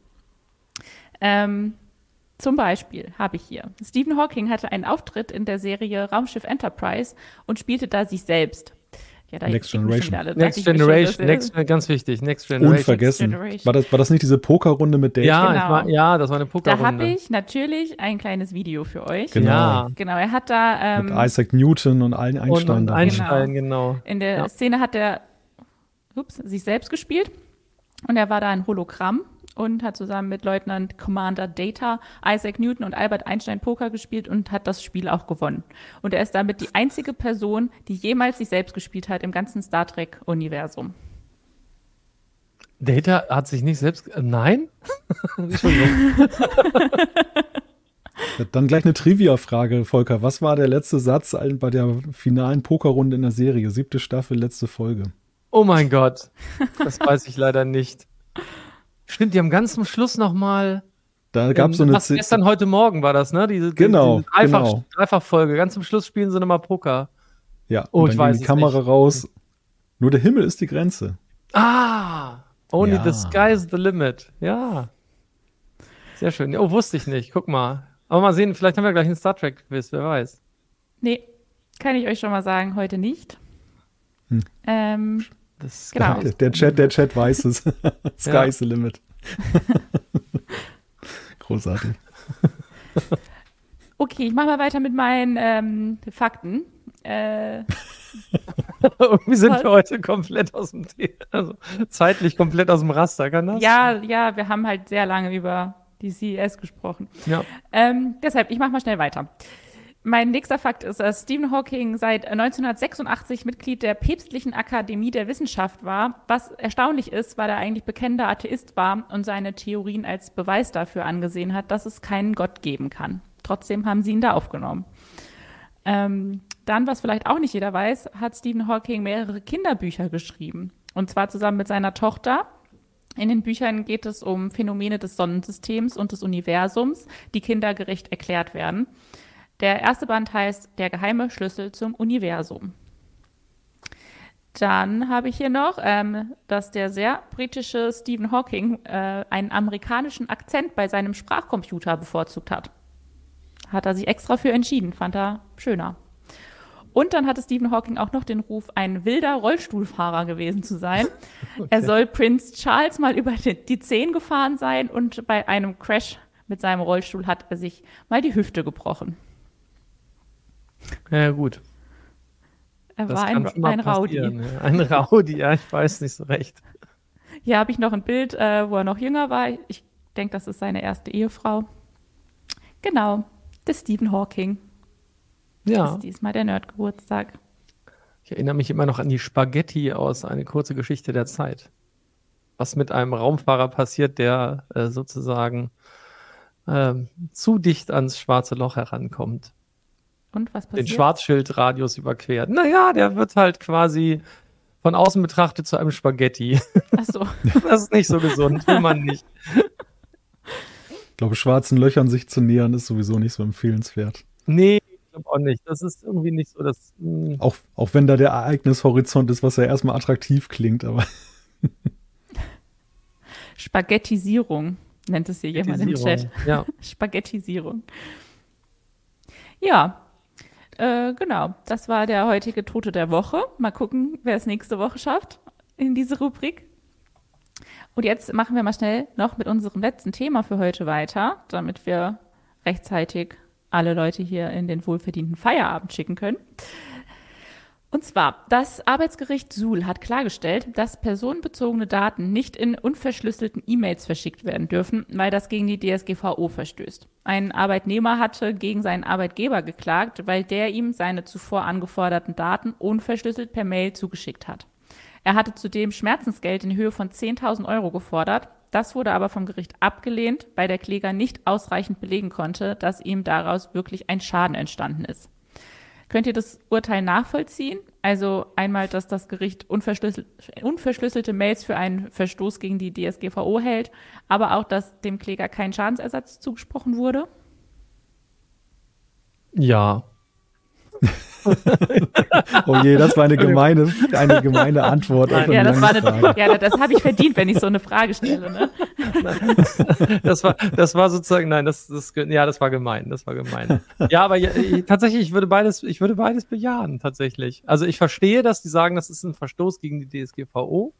Zum Beispiel habe ich hier: Stephen Hawking hatte einen Auftritt in der Serie Raumschiff Enterprise und spielte da sich selbst. Ja, da Next Generation. Ganz wichtig, Next Generation. Unvergessen. War das nicht diese Pokerrunde mit Dave? Ja, genau. Das war eine Pokerrunde. Da habe ich natürlich ein kleines Video für euch. Genau. Genau, er hat da mit Isaac Newton und allen Einstein. Und Einstein, genau. In der Szene hat er sich selbst gespielt und er war da ein Hologramm und hat zusammen mit Leutnant Commander Data, Isaac Newton und Albert Einstein Poker gespielt und hat das Spiel auch gewonnen. Und er ist damit die einzige Person, die jemals sich selbst gespielt hat im ganzen Star Trek-Universum. Data hat sich nicht selbst... Nein? Entschuldigung. Dann gleich eine Trivia-Frage, Volker. Was war der letzte Satz bei der finalen Pokerrunde in der Serie? 7. Staffel, letzte Folge. Oh mein Gott. Das weiß ich leider nicht. Stimmt, die haben ganz zum Schluss nochmal. Da gab es so eine. Gestern, heute Morgen war das, ne? Diese Dreifachfolge. Ganz zum Schluss spielen sie nochmal Poker. Ja, und dann ging die Kamera raus. Nur der Himmel ist die Grenze. Only the sky is the limit. Ja. Sehr schön. Oh, wusste ich nicht. Guck mal. Aber mal sehen, vielleicht haben wir gleich einen Star Trek-Quiz, wer weiß. Nee, kann ich euch schon mal sagen, heute nicht. Genau. Der Chat weiß es. Sky is the limit. Großartig. Okay, ich mache mal weiter mit meinen Fakten. Irgendwie sind wir heute komplett aus dem also zeitlich komplett aus dem Raster, kann das? Ja, wir haben halt sehr lange über die CES gesprochen. Ja. Deshalb, ich mache mal schnell weiter. Mein nächster Fakt ist, dass Stephen Hawking seit 1986 Mitglied der Päpstlichen Akademie der Wissenschaft war. Was erstaunlich ist, weil er eigentlich bekennender Atheist war und seine Theorien als Beweis dafür angesehen hat, dass es keinen Gott geben kann. Trotzdem haben sie ihn da aufgenommen. Dann, was vielleicht auch nicht jeder weiß, hat Stephen Hawking mehrere Kinderbücher geschrieben. Und zwar zusammen mit seiner Tochter. In den Büchern geht es um Phänomene des Sonnensystems und des Universums, die kindergerecht erklärt werden. Der erste Band heißt Der geheime Schlüssel zum Universum. Dann habe ich hier noch, dass der sehr britische Stephen Hawking einen amerikanischen Akzent bei seinem Sprachcomputer bevorzugt hat. Hat er sich extra für entschieden, fand er schöner. Und dann hatte Stephen Hawking auch noch den Ruf, ein wilder Rollstuhlfahrer gewesen zu sein. Okay. Er soll Prinz Charles mal über die Zehen gefahren sein und bei einem Crash mit seinem Rollstuhl hat er sich mal die Hüfte gebrochen. Ja, gut. Er war ein Rowdy. Ein Rowdy, ja, ich weiß nicht so recht. Hier habe ich noch ein Bild, wo er noch jünger war. Ich denke, das ist seine erste Ehefrau. Genau, der Stephen Hawking. Ja. Das ist diesmal der Nerdgeburtstag. Ich erinnere mich immer noch an die Spaghetti aus Eine kurze Geschichte der Zeit. Was mit einem Raumfahrer passiert, der sozusagen zu dicht ans schwarze Loch herankommt. Und was passiert? Den Schwarzschildradius überquert. Naja, der wird halt quasi von außen betrachtet zu einem Spaghetti. Ach so. Das ist nicht so gesund, will man nicht. Ich glaube, schwarzen Löchern sich zu nähern ist sowieso nicht so empfehlenswert. Nee, ich glaube auch nicht. Das ist irgendwie nicht so, dass... Auch wenn da der Ereignishorizont ist, was ja erstmal attraktiv klingt, aber... Spaghettisierung nennt es hier jemand im Chat. Ja. Spaghettisierung. Ja, genau. Das war der heutige Tote der Woche. Mal gucken, wer es nächste Woche schafft in diese Rubrik. Und jetzt machen wir mal schnell noch mit unserem letzten Thema für heute weiter, damit wir rechtzeitig alle Leute hier in den wohlverdienten Feierabend schicken können. Und zwar, das Arbeitsgericht Suhl hat klargestellt, dass personenbezogene Daten nicht in unverschlüsselten E-Mails verschickt werden dürfen, weil das gegen die DSGVO verstößt. Ein Arbeitnehmer hatte gegen seinen Arbeitgeber geklagt, weil der ihm seine zuvor angeforderten Daten unverschlüsselt per Mail zugeschickt hat. Er hatte zudem Schmerzensgeld in Höhe von 10.000 Euro gefordert. Das wurde aber vom Gericht abgelehnt, weil der Kläger nicht ausreichend belegen konnte, dass ihm daraus wirklich ein Schaden entstanden ist. Könnt ihr das Urteil nachvollziehen? Also einmal, dass das Gericht unverschlüsselte Mails für einen Verstoß gegen die DSGVO hält, aber auch, dass dem Kläger kein Schadensersatz zugesprochen wurde? Ja. Oh je, das war eine gemeine Antwort. Ja, das habe ich verdient, wenn ich so eine Frage stelle. Ne? Das war sozusagen, nein, das war gemein. Das war gemein. Ja, aber tatsächlich, ich würde beides bejahen, tatsächlich. Also ich verstehe, dass die sagen, das ist ein Verstoß gegen die DSGVO.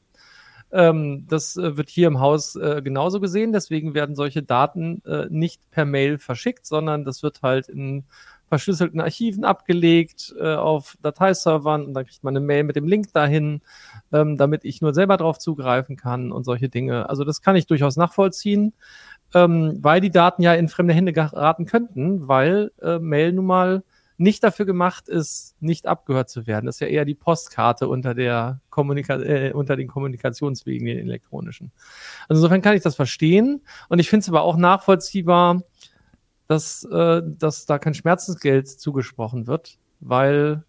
Das wird hier im Haus genauso gesehen. Deswegen werden solche Daten nicht per Mail verschickt, sondern das wird halt in verschlüsselten Archiven abgelegt auf Dateiservern und dann kriegt man eine Mail mit dem Link dahin, damit ich nur selber drauf zugreifen kann und solche Dinge. Also das kann ich durchaus nachvollziehen, weil die Daten ja in fremde Hände geraten könnten, weil Mail nun mal nicht dafür gemacht ist, nicht abgehört zu werden. Das ist ja eher die Postkarte unter den Kommunikationswegen, den elektronischen. Also insofern kann ich das verstehen und ich finde es aber auch nachvollziehbar, dass da kein Schmerzensgeld zugesprochen wird, weil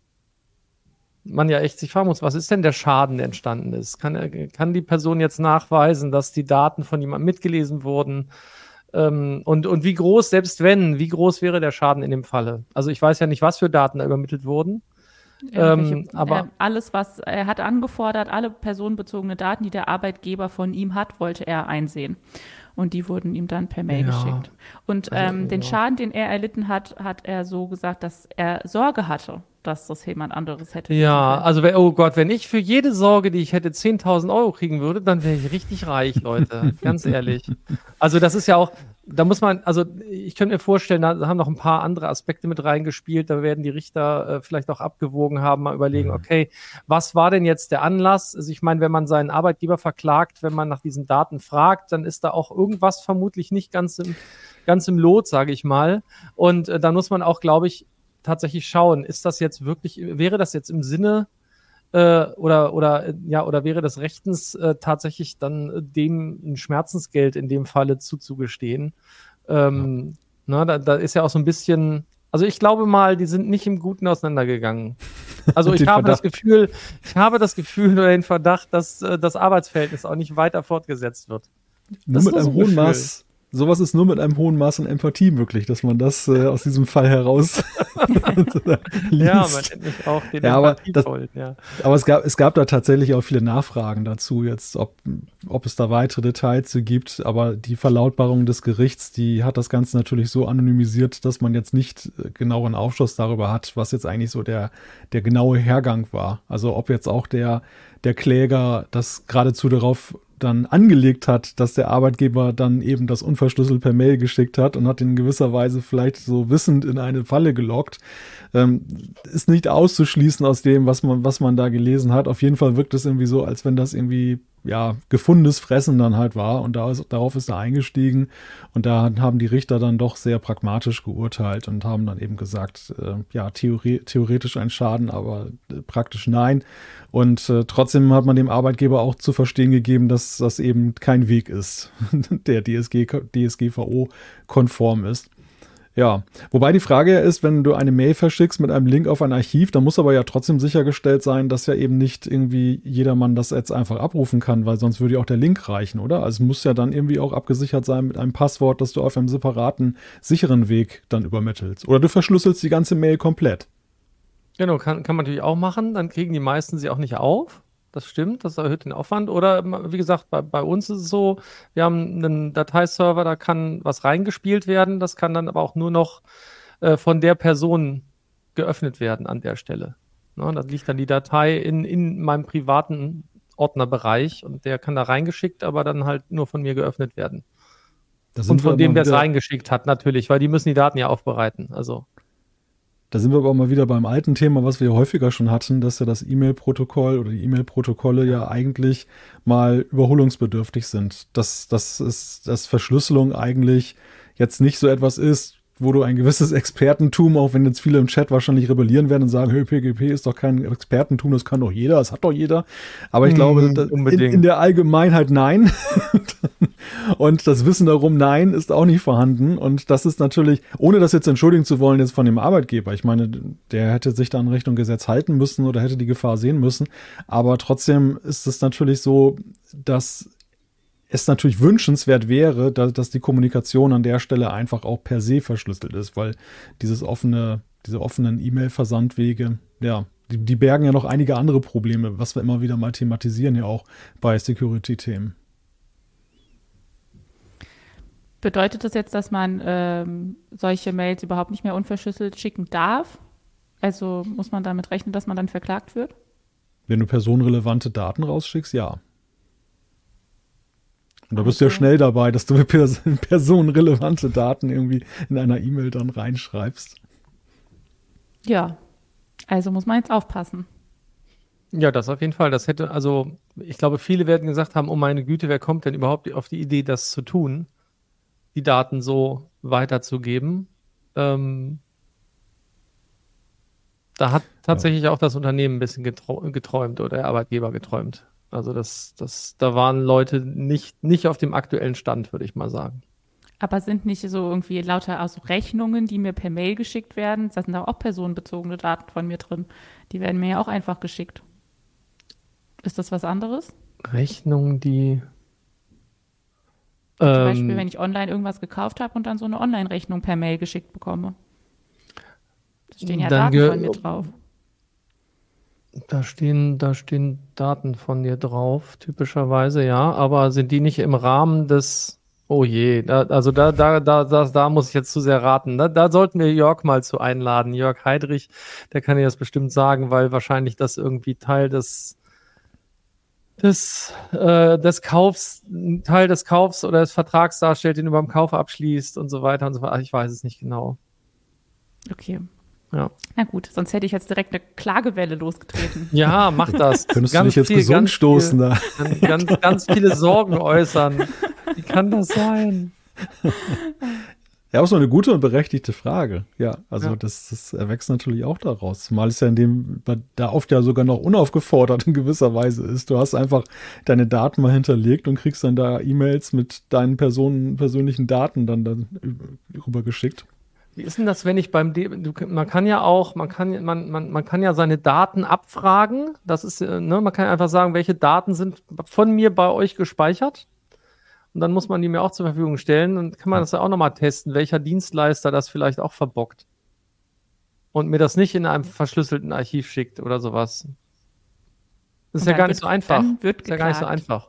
man ja echt sich fragen muss, was ist denn der Schaden, der entstanden ist? Kann die Person jetzt nachweisen, dass die Daten von jemandem mitgelesen wurden? Und wie groß, selbst wenn, wie groß wäre der Schaden in dem Falle? Also ich weiß ja nicht, was für Daten da übermittelt wurden. Aber alles, was er hat angefordert, alle personenbezogene Daten, die der Arbeitgeber von ihm hat, wollte er einsehen. Und die wurden ihm dann per Mail geschickt. Und den Schaden, den er erlitten hat, hat er so gesagt, dass er Sorge hatte, dass das jemand anderes hätte. Ja, also oh Gott, wenn ich für jede Sorge, die ich hätte, 10.000 Euro kriegen würde, dann wäre ich richtig reich, Leute. Ganz ehrlich. Also das ist ja auch, da muss man, also ich könnte mir vorstellen, da haben noch ein paar andere Aspekte mit reingespielt. Da werden die Richter vielleicht auch abgewogen haben, mal überlegen, okay, was war denn jetzt der Anlass? Also ich meine, wenn man seinen Arbeitgeber verklagt, wenn man nach diesen Daten fragt, dann ist da auch irgendwas vermutlich nicht ganz im Lot, sage ich mal. Und dann muss man auch, glaube ich, tatsächlich schauen, wäre das jetzt im Sinne oder wäre das rechtens tatsächlich dann dem ein Schmerzensgeld in dem Falle zuzugestehen. Da ist ja auch so ein bisschen, Also ich glaube mal, die sind nicht im Guten auseinandergegangen. Also ich habe das Gefühl oder den Verdacht, dass das Arbeitsverhältnis auch nicht weiter fortgeist wird. Nur mit einem hohen Maß. Sowas ist nur mit einem hohen Maß an Empathie möglich, dass man das aus diesem Fall heraus liest. Ja, man nennt mich auch den Empathievoll. Aber es gab da tatsächlich auch viele Nachfragen dazu jetzt, ob es da weitere Details zu gibt. Aber die Verlautbarung des Gerichts, die hat das Ganze natürlich so anonymisiert, dass man jetzt nicht genaueren Aufschluss darüber hat, was jetzt eigentlich so der genaue Hergang war. Also ob jetzt auch der Kläger das geradezu darauf dann angelegt hat, dass der Arbeitgeber dann eben das unverschlüsselt per Mail geschickt hat und hat ihn in gewisser Weise vielleicht so wissend in eine Falle gelockt. Ist nicht auszuschließen aus dem, was man da gelesen hat. Auf jeden Fall wirkt es irgendwie so, als wenn das irgendwie gefundenes Fressen dann halt war und darauf ist er eingestiegen und da haben die Richter dann doch sehr pragmatisch geurteilt und haben dann eben gesagt, theoretisch ein Schaden, aber praktisch nein. Und trotzdem hat man dem Arbeitgeber auch zu verstehen gegeben, dass das eben kein Weg ist, der DSGVO-konform ist. Ja, wobei die Frage ja ist, wenn du eine Mail verschickst mit einem Link auf ein Archiv, dann muss aber ja trotzdem sichergestellt sein, dass ja eben nicht irgendwie jedermann das jetzt einfach abrufen kann, weil sonst würde ja auch der Link reichen, oder? Also es muss ja dann irgendwie auch abgesichert sein mit einem Passwort, das du auf einem separaten, sicheren Weg dann übermittelst. Oder du verschlüsselst die ganze Mail komplett. Genau, kann man natürlich auch machen, dann kriegen die meisten sie auch nicht auf. Das stimmt, das erhöht den Aufwand. Oder wie gesagt, bei uns ist es so, wir haben einen Dateiserver, da kann was reingespielt werden, das kann dann aber auch nur noch von der Person geöffnet werden an der Stelle. Da liegt dann die Datei in meinem privaten Ordnerbereich und der kann da reingeschickt, aber dann halt nur von mir geöffnet werden. Und von dem, der es reingeschickt hat, natürlich, weil die müssen die Daten ja aufbereiten. Also. Da sind wir aber auch mal wieder beim alten Thema, was wir häufiger schon hatten, dass ja das E-Mail-Protokoll oder die E-Mail-Protokolle ja eigentlich mal überholungsbedürftig sind. Dass Verschlüsselung eigentlich jetzt nicht so etwas ist, wo du ein gewisses Expertentum, auch wenn jetzt viele im Chat wahrscheinlich rebellieren werden und sagen, hey, PGP ist doch kein Expertentum, das kann doch jeder, das hat doch jeder. Aber ich glaube, in der Allgemeinheit nein. Und das Wissen darum, nein, ist auch nicht vorhanden. Und das ist natürlich, ohne das jetzt entschuldigen zu wollen, jetzt von dem Arbeitgeber. Ich meine, der hätte sich da in Richtung Gesetz halten müssen oder hätte die Gefahr sehen müssen. Aber trotzdem ist es natürlich so, dass es natürlich wünschenswert wäre, dass die Kommunikation an der Stelle einfach auch per se verschlüsselt ist, weil diese offenen E-Mail-Versandwege, die bergen ja noch einige andere Probleme, was wir immer wieder mal thematisieren, ja auch bei Security-Themen. Bedeutet das jetzt, dass man solche Mails überhaupt nicht mehr unverschlüsselt schicken darf? Also muss man damit rechnen, dass man dann verklagt wird? Wenn du personenrelevante Daten rausschickst, ja. Und da bist du ja schnell dabei, dass du personenrelevante Daten irgendwie in einer E-Mail dann reinschreibst. Ja, also muss man jetzt aufpassen. Ja, das auf jeden Fall. Das hätte, also ich glaube, viele werden gesagt haben, oh meine Güte, wer kommt denn überhaupt auf die Idee, das zu tun, die Daten so weiterzugeben? Da hat tatsächlich auch das Unternehmen ein bisschen geträumt oder der Arbeitgeber geträumt. Also da waren Leute nicht auf dem aktuellen Stand, würde ich mal sagen. Aber sind nicht so irgendwie lauter aus Rechnungen, die mir per Mail geschickt werden, da sind da auch personenbezogene Daten von mir drin. Die werden mir ja auch einfach geschickt. Ist das was anderes? Rechnungen, die Zum Beispiel, wenn ich online irgendwas gekauft habe und dann so eine Online-Rechnung per Mail geschickt bekomme. Da stehen ja Daten von mir drauf. Da stehen Daten von dir drauf, typischerweise, ja. Aber sind die nicht im Rahmen des... Oh je, da muss ich jetzt zu sehr raten. Da sollten wir Jörg mal zu einladen. Jörg Heidrich, der kann dir das bestimmt sagen, weil wahrscheinlich das irgendwie Teil des Kaufs oder des Vertrags darstellt, den du beim Kauf abschließt und so weiter und so fort. Ich weiß es nicht genau. Okay. Ja. Na gut, sonst hätte ich jetzt direkt eine Klagewelle losgetreten. Ja, mach das. Könntest du dich jetzt gesund stoßen da? Ganz viele Sorgen äußern. Wie kann das sein? Ja, auch so eine gute und berechtigte Frage. Ja, also das erwächst natürlich auch daraus. Zumal es ja da oft ja sogar noch unaufgefordert in gewisser Weise ist. Du hast einfach deine Daten mal hinterlegt und kriegst dann da E-Mails mit deinen persönlichen Daten dann rübergeschickt. Wie ist denn das, wenn ich man kann ja seine Daten abfragen. Das ist, man kann einfach sagen, welche Daten sind von mir bei euch gespeichert. Und dann muss man die mir auch zur Verfügung stellen. Und kann man das ja auch nochmal testen, welcher Dienstleister das vielleicht auch verbockt. Und mir das nicht in einem verschlüsselten Archiv schickt oder sowas. Das ist ja gar nicht so einfach. Dann wird ist ja gar nicht so einfach.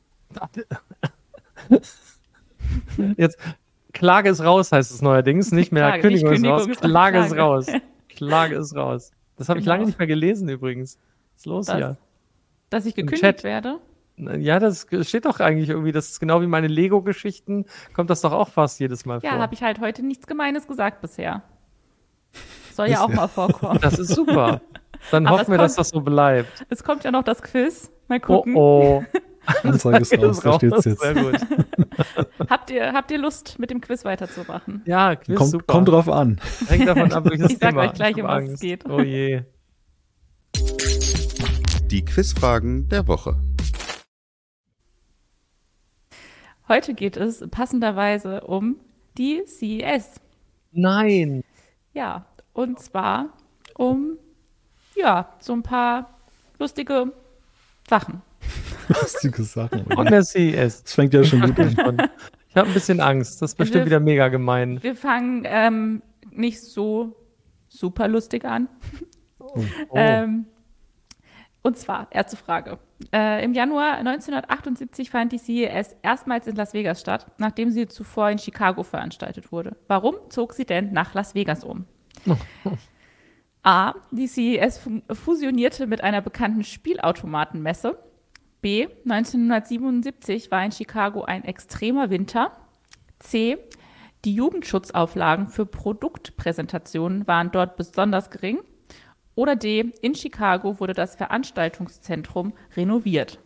Jetzt, Klage ist raus, heißt es neuerdings. Nicht mehr Kündigung ist raus. Klage ist raus. Klage ist raus. Das habe ich lange nicht mehr gelesen übrigens. Was ist los hier? Dass ich gekündigt werde? Ja, das steht doch eigentlich irgendwie, das ist genau wie meine Lego-Geschichten, kommt das doch auch fast jedes Mal vor. Ja, habe ich halt heute nichts Gemeines gesagt bisher. Soll ja auch mal vorkommen. Das ist super. Dann hoffen wir, dass das so bleibt. Es kommt ja noch das Quiz. Mal gucken. Oh. Anzeige ist raus, da steht's jetzt. Sehr gut. Habt ihr Lust, mit dem Quiz weiterzumachen? Ja, Quiz super. Kommt drauf an. Hängt davon ab, welches Ich sag Thema. euch gleich, um was es geht. Oh je. Die Quizfragen der Woche. Heute geht es passenderweise um die CES. Nein. Ja, und zwar um, so ein paar lustige Sachen. Lustige Sachen. Und der CES. Das fängt ja schon gut an. Ich habe ein bisschen Angst. Das ist bestimmt wieder mega gemein. Wir fangen nicht so super lustig an. Oh. Und zwar, erste Frage. Im Januar 1978 fand die CES erstmals in Las Vegas statt, nachdem sie zuvor in Chicago veranstaltet wurde. Warum zog sie denn nach Las Vegas um? A. Die CES fusionierte mit einer bekannten Spielautomatenmesse. B. 1977 war in Chicago ein extremer Winter. C. Die Jugendschutzauflagen für Produktpräsentationen waren dort besonders gering. Oder D. In Chicago wurde das Veranstaltungszentrum renoviert.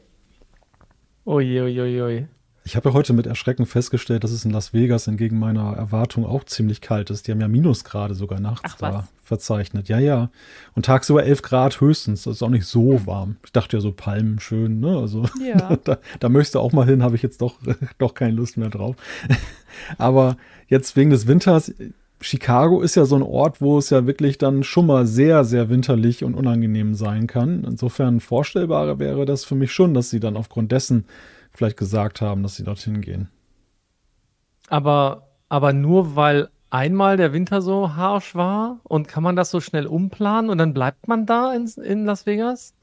Ui. Ich habe ja heute mit Erschrecken festgestellt, dass es in Las Vegas entgegen meiner Erwartung auch ziemlich kalt ist. Die haben ja Minusgrade sogar nachts da verzeichnet. Ja. Und tagsüber 11 Grad höchstens. Das ist auch nicht so warm. Ich dachte ja so Palmen schön, ne? Also Ja. da möchtest du auch mal hin, habe ich jetzt doch keine Lust mehr drauf. Aber jetzt wegen des Winters, Chicago ist ja so ein Ort, wo es ja wirklich dann schon mal sehr, sehr winterlich und unangenehm sein kann. Insofern vorstellbarer wäre das für mich schon, dass sie dann aufgrund dessen vielleicht gesagt haben, dass sie dorthin gehen. Aber nur weil einmal der Winter so harsch war und kann man das so schnell umplanen und dann bleibt man da in Las Vegas?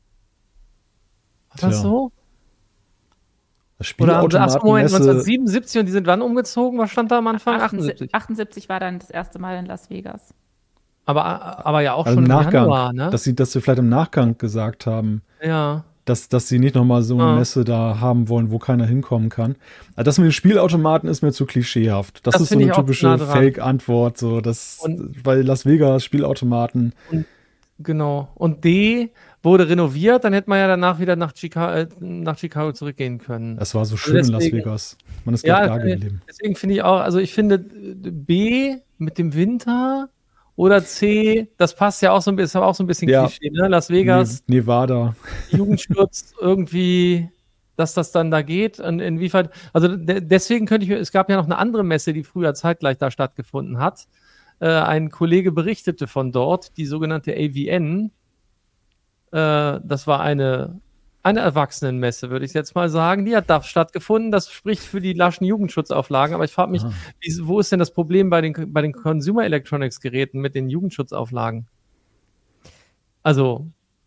War das so? Oder Moment, 1977 und die sind wann umgezogen? Was stand da am Anfang? 78 war dann das erste Mal in Las Vegas. Aber ja auch also schon im Nachgang, Januar, ne? Dass sie vielleicht im Nachgang gesagt haben. Ja. Dass sie nicht nochmal so eine Messe da haben wollen, wo keiner hinkommen kann. Also das mit den Spielautomaten ist mir zu klischeehaft. Das ist so eine typische Fake-Antwort, so weil Las Vegas Spielautomaten. Genau. Und D wurde renoviert, dann hätte man ja danach wieder nach Chicago zurückgehen können. Das war so schön in Las Vegas. Man ist gleich da geblieben. Deswegen finde ich auch, also ich finde B mit dem Winter oder C, das passt ja auch so ein bisschen, Klischee, ne? Las Vegas, Nevada, Jugendschutz irgendwie, dass das dann da geht. Und inwiefern, also deswegen es gab ja noch eine andere Messe, die früher zeitgleich da stattgefunden hat. Ein Kollege berichtete von dort, die sogenannte AVN. Das war eine Erwachsenenmesse, würde ich jetzt mal sagen. Die hat da stattgefunden. Das spricht für die laschen Jugendschutzauflagen. Aber ich frage mich, wo ist denn das Problem bei den Consumer Electronics Geräten mit den Jugendschutzauflagen? Also,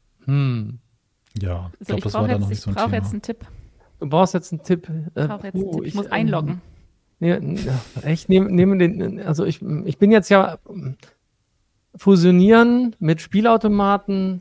Ja, ich glaube, das war da noch nicht so ein Thema. Ich brauche jetzt einen Tipp. Du brauchst jetzt einen Tipp. Ich muss einloggen. Ich nehme den, also ich bin jetzt ja fusionieren mit Spielautomaten.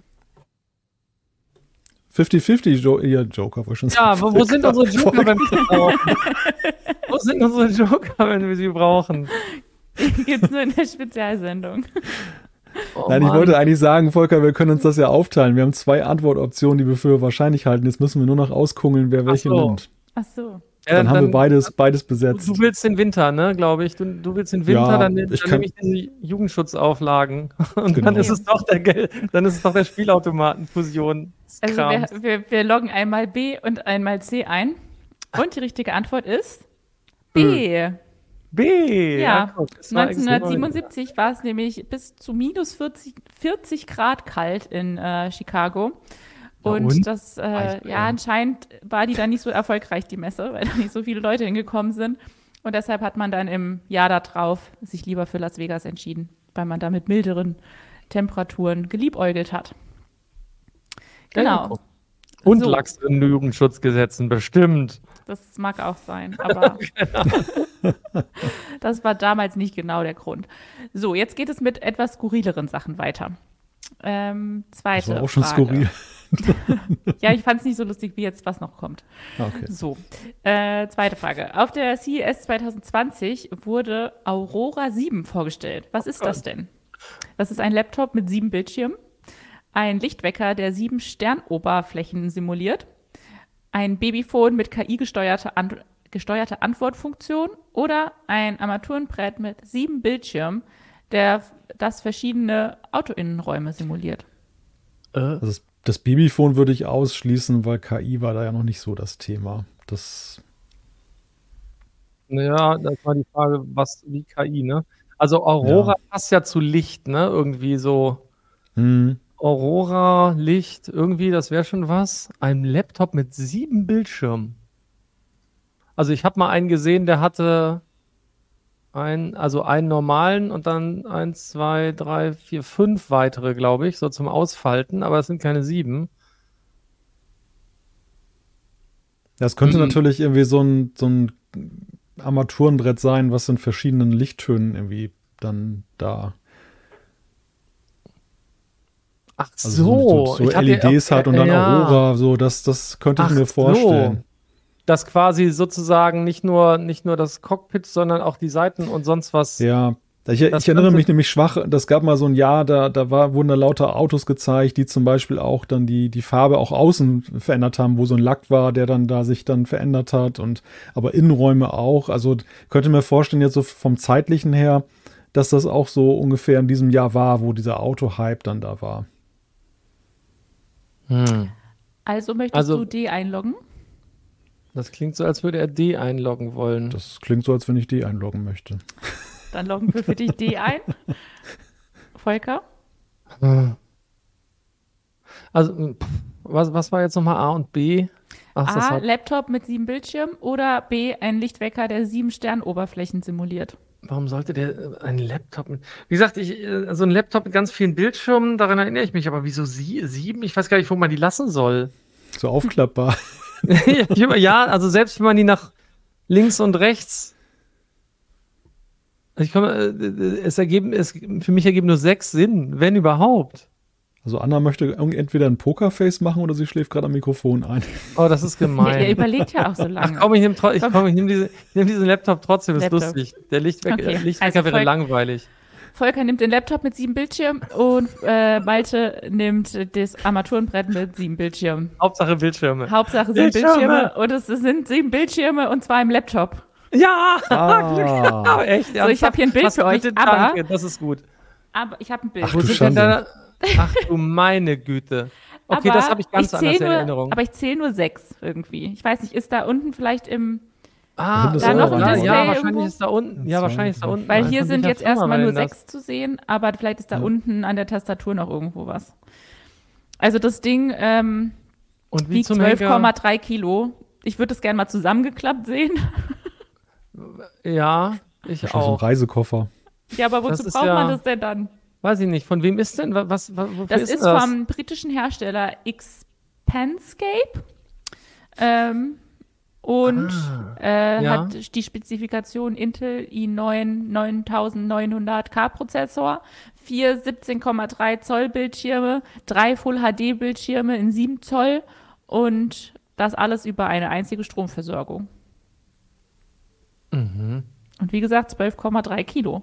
50-50 Joker, wollte ich schon sagen. Ja, wo sind unsere Joker, wenn wir sie brauchen? Wo sind unsere Joker, wenn wir sie brauchen? Gibt's nur in der Spezialsendung. Nein, ich wollte eigentlich sagen, Volker, wir können uns das ja aufteilen. Wir haben 2 Antwortoptionen, die wir für wahrscheinlich halten. Jetzt müssen wir nur noch auskungeln, wer welche nimmt. Ach so. Dann haben wir beides besetzt. Du willst den Winter, ne, glaube ich. Du willst den Winter, dann nehme ich diese Jugendschutzauflagen. Und dann ist es doch der Spielautomatenfusion. Also wir loggen einmal B und einmal C ein. Und die richtige Antwort ist B. B. Ja, guck, es war extra- 1977 war es nämlich bis zu minus 40 Grad kalt in Chicago. Und das, anscheinend war die dann nicht so erfolgreich, die Messe, weil da nicht so viele Leute hingekommen sind. Und deshalb hat man dann im Jahr darauf sich lieber für Las Vegas entschieden, weil man da mit milderen Temperaturen geliebäugelt hat. Genau. Und So. Lachs in Jugendschutzgesetzen, bestimmt. Das mag auch sein, aber das war damals nicht genau der Grund. So, jetzt geht es mit etwas skurrileren Sachen weiter. Zweite Das war auch schon Frage. skurril. Ja, ich fand es nicht so lustig, wie jetzt was noch kommt. Okay. So, zweite Frage. Auf der CES 2020 wurde Aurora 7 vorgestellt. Was ist das denn? Das ist ein Laptop mit 7 Bildschirmen, ein Lichtwecker, der 7 Sternoberflächen simuliert, ein Babyphone mit KI-gesteuerte Antwortfunktion oder ein Armaturenbrett mit 7 Bildschirmen, das verschiedene Autoinnenräume simuliert. Also das Babyphone würde ich ausschließen, weil KI war da ja noch nicht so das Thema. Ja, das war die Frage, wie KI, ne? Also Aurora passt ja zu Licht, ne? Irgendwie so Aurora, Licht, irgendwie, das wäre schon was. Ein Laptop mit 7 Bildschirmen. Also ich habe mal einen gesehen, der hatte einen normalen und dann 1, 2, 3, 4, 5 weitere, glaube ich, so zum Ausfalten, aber es sind keine 7. Das könnte natürlich irgendwie so ein Armaturenbrett sein, was in verschiedenen Lichttönen irgendwie dann da. Ach Also so LEDs hat und dann Aurora, so das könnte ich mir vorstellen. Dass quasi sozusagen nicht nur das Cockpit, sondern auch die Seiten und sonst was. Ja, ich erinnere mich nämlich schwach, das gab mal so ein Jahr, wurden da lauter Autos gezeigt, die zum Beispiel auch dann die Farbe auch außen verändert haben, wo so ein Lack war, der dann da sich dann verändert hat aber Innenräume auch. Also könnte mir vorstellen, jetzt so vom zeitlichen her, dass das auch so ungefähr in diesem Jahr war, wo dieser Auto-Hype dann da war. Also möchtest du D einloggen? Das klingt so, als würde er D einloggen wollen. Das klingt so, als wenn ich D einloggen möchte. Dann loggen wir für dich D ein. Volker? Also, was war jetzt nochmal A und B? A, Laptop mit 7 Bildschirmen oder B, ein Lichtwecker, der 7 Sternoberflächen simuliert. Warum sollte der ein Laptop mit. Wie gesagt, so ein Laptop mit ganz vielen Bildschirmen, daran erinnere ich mich, aber wieso 7? Ich weiß gar nicht, wo man die lassen soll. So aufklappbar. Ja, also selbst wenn man die nach links und rechts. Für mich ergeben nur 6 Sinn, wenn überhaupt. Also Anna möchte entweder ein Pokerface machen oder sie schläft gerade am Mikrofon ein. Oh, das ist gemein. Er überlegt ja auch so lange. Ach komm, ich nehme diesen Laptop trotzdem, ist lustig. Der Lichtwecker wäre langweilig. Volker nimmt den Laptop mit 7 Bildschirmen und Malte nimmt das Armaturenbrett mit 7 Bildschirmen. Hauptsache Bildschirme. Hauptsache sind Bildschirme und es sind 7 Bildschirme und zwar im Laptop. Ja! Echt? So, ich habe hier ein Bild für euch, aber das ist gut. Aber ich habe ein Bild. Ach, du Schande. Ach du meine Güte. Okay, das habe ich ganz anders in Erinnerung. Aber ich zähle nur 6 irgendwie. Ich weiß nicht, ist da unten vielleicht im Da noch ein Display wahrscheinlich irgendwo? ist da unten. Ja, wahrscheinlich ist da unten. Weil hier sind jetzt erstmal nur 6 6 zu sehen, aber vielleicht ist da unten an der Tastatur noch irgendwo was. Also das Ding und wiegt 12,3 Kilo. Ich würde es gerne mal zusammengeklappt sehen. Ja, ich auch. So ein Reisekoffer. Ja, aber wozu braucht man das denn dann? Weiß ich nicht. Von wem ist denn? Wofür das ist das? Vom britischen Hersteller Xpanscape. Hat die Spezifikation Intel i9 9900K Prozessor, 4 17,3 Zoll Bildschirme, 3 Full HD Bildschirme in 7 Zoll und das alles über eine einzige Stromversorgung. Mhm. Und wie gesagt, 12,3 Kilo.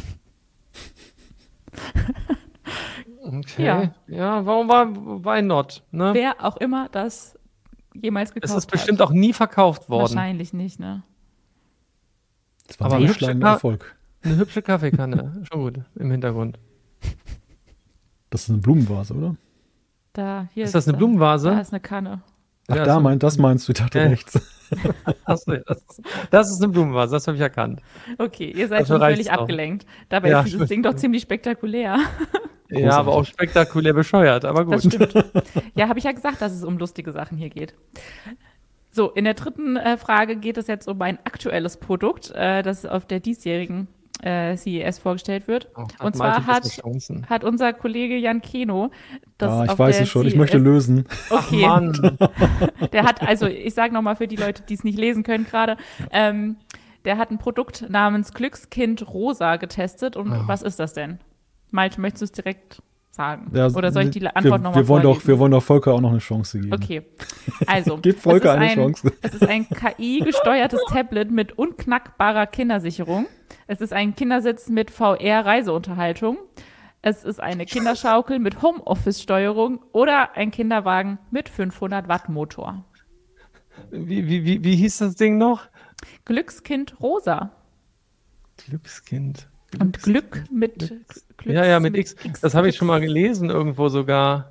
Okay. Ja, warum why not? Ne? Wer auch immer das jemals gekauft hat. Es ist bestimmt auch nie verkauft worden. Wahrscheinlich nicht, ne? Das war ein einschlagender Erfolg. Eine hübsche Kaffeekanne. Schon gut, im Hintergrund. Das ist eine Blumenvase, oder? Hier ist das eine Blumenvase? Da ist eine Kanne. Ach, das meinst du, ich dachte rechts. Achso, das ist eine Blumenvase, das habe ich erkannt. Okay, ihr seid Dafür schon völlig reicht's auch. abgelenkt. Dabei Ja, ist dieses Ding doch ziemlich spektakulär. Ja, aber auch spektakulär bescheuert, aber Das gut. stimmt. Ja, habe ich ja gesagt, dass es um lustige Sachen hier geht. So, in der dritten Frage geht es jetzt um ein aktuelles Produkt, das auf der diesjährigen CES vorgestellt wird. Oh, Und Malte zwar bessere Chancen. hat unser Kollege Jan Keno das Ja, ich auf weiß der es schon. Ich CES möchte lösen. Okay, Ach Mann. der hat, also ich sage nochmal für die Leute, die es nicht lesen können gerade, der hat ein Produkt namens Glückskind Rosa getestet. Und was ist das denn? Malte, möchtest du es direkt sagen? Ja, Oder soll ich die Antwort nochmal wir wollen vorlesen? wir wollen doch Volker auch noch eine Chance geben. Okay, also Gib Volker eine Chance. Es ist ein KI-gesteuertes Tablet mit unknackbarer Kindersicherung. Es ist ein Kindersitz mit VR-Reiseunterhaltung. Es ist eine Kinderschaukel mit Homeoffice-Steuerung oder ein Kinderwagen mit 500 Watt Motor. Wie hieß das Ding noch? Glückskind Rosa. Glückskind. Und Glück mit Glücks Ja, mit X. Das habe ich schon mal gelesen irgendwo sogar.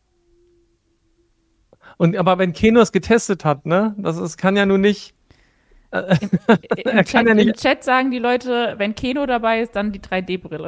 Aber wenn Keno es getestet hat, ne? Kann ja nun nicht. Im Chat sagen die Leute, wenn Keno dabei ist, dann die 3D-Brille.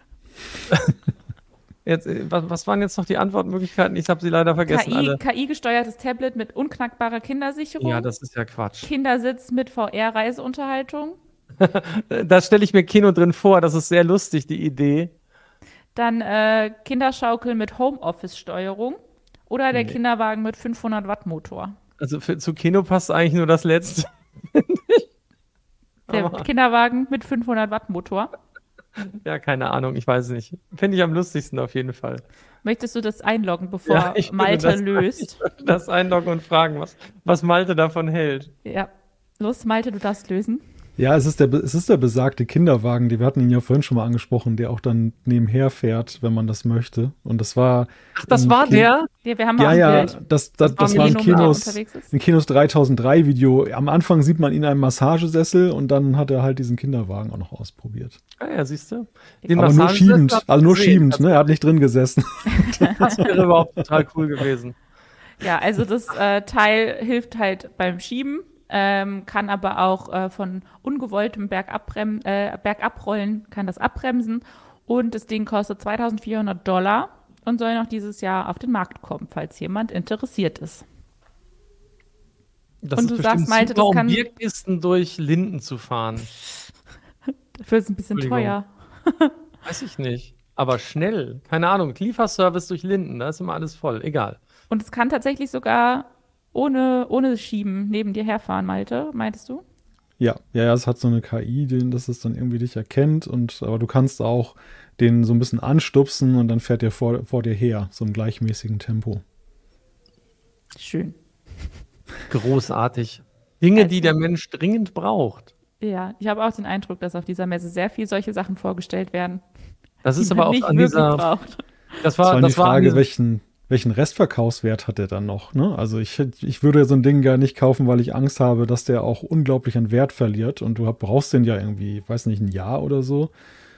Jetzt, was waren jetzt noch die Antwortmöglichkeiten? Ich habe sie leider vergessen alle. KI-gesteuertes Tablet mit unknackbarer Kindersicherung. Ja, das ist ja Quatsch. Kindersitz mit VR-Reiseunterhaltung. Da stelle ich mir Keno drin vor, das ist sehr lustig, die Idee. Dann Kinderschaukel mit Homeoffice-Steuerung. Oder der Kinderwagen mit 500 Watt Motor. Also zu Keno passt eigentlich nur das Letzte. Der Kinderwagen mit 500 Watt Motor. Ja, keine Ahnung, ich weiß es nicht. Finde ich am lustigsten auf jeden Fall. Möchtest du das einloggen, bevor ich würde Malte das löst? Das einloggen und fragen, was Malte davon hält. Ja. Los, Malte, du darfst lösen. Ja, es ist der besagte Kinderwagen, wir hatten ihn ja vorhin schon mal angesprochen, der auch dann nebenher fährt, wenn man das möchte. Und das war. Ach, das war der? Ja, wir haben mal ein Bild. Das war ein Kinos 3003 Video. Am Anfang sieht man ihn in einem Massagesessel und dann hat er halt diesen Kinderwagen auch noch ausprobiert. Ah ja, siehst du. Aber nur schiebend, ne? Er hat nicht drin gesessen. Das wäre überhaupt total cool gewesen. Ja, also das Teil hilft halt beim Schieben. Kann aber auch von ungewolltem Bergabrollen kann das abbremsen und das Ding kostet $2.400 und soll noch dieses Jahr auf den Markt kommen, falls jemand interessiert ist. Das und ist du sagst, Malte, super, das kann um Bierkisten durch Linden zu fahren. Dafür ist es ein bisschen teuer. Weiß ich nicht. Aber schnell. Keine Ahnung. Lieferservice durch Linden, da ist immer alles voll. Egal. Und es kann tatsächlich sogar ohne Schieben neben dir herfahren, Malte, meintest du? Ja, es hat so eine KI, dass es dann irgendwie dich erkennt aber du kannst auch den so ein bisschen anstupsen und dann fährt der vor dir her, so im gleichmäßigen Tempo. Schön. Großartig. Dinge, die der Mensch dringend braucht. Ja, ich habe auch den Eindruck, dass auf dieser Messe sehr viel solche Sachen vorgestellt werden. Das ist aber auch an dieser. Braucht. Das war die Frage, welchen Restverkaufswert hat der dann noch? Ne? Also ich würde so ein Ding gar nicht kaufen, weil ich Angst habe, dass der auch unglaublich an Wert verliert. Und du brauchst den ja irgendwie, weiß nicht, ein Jahr oder so.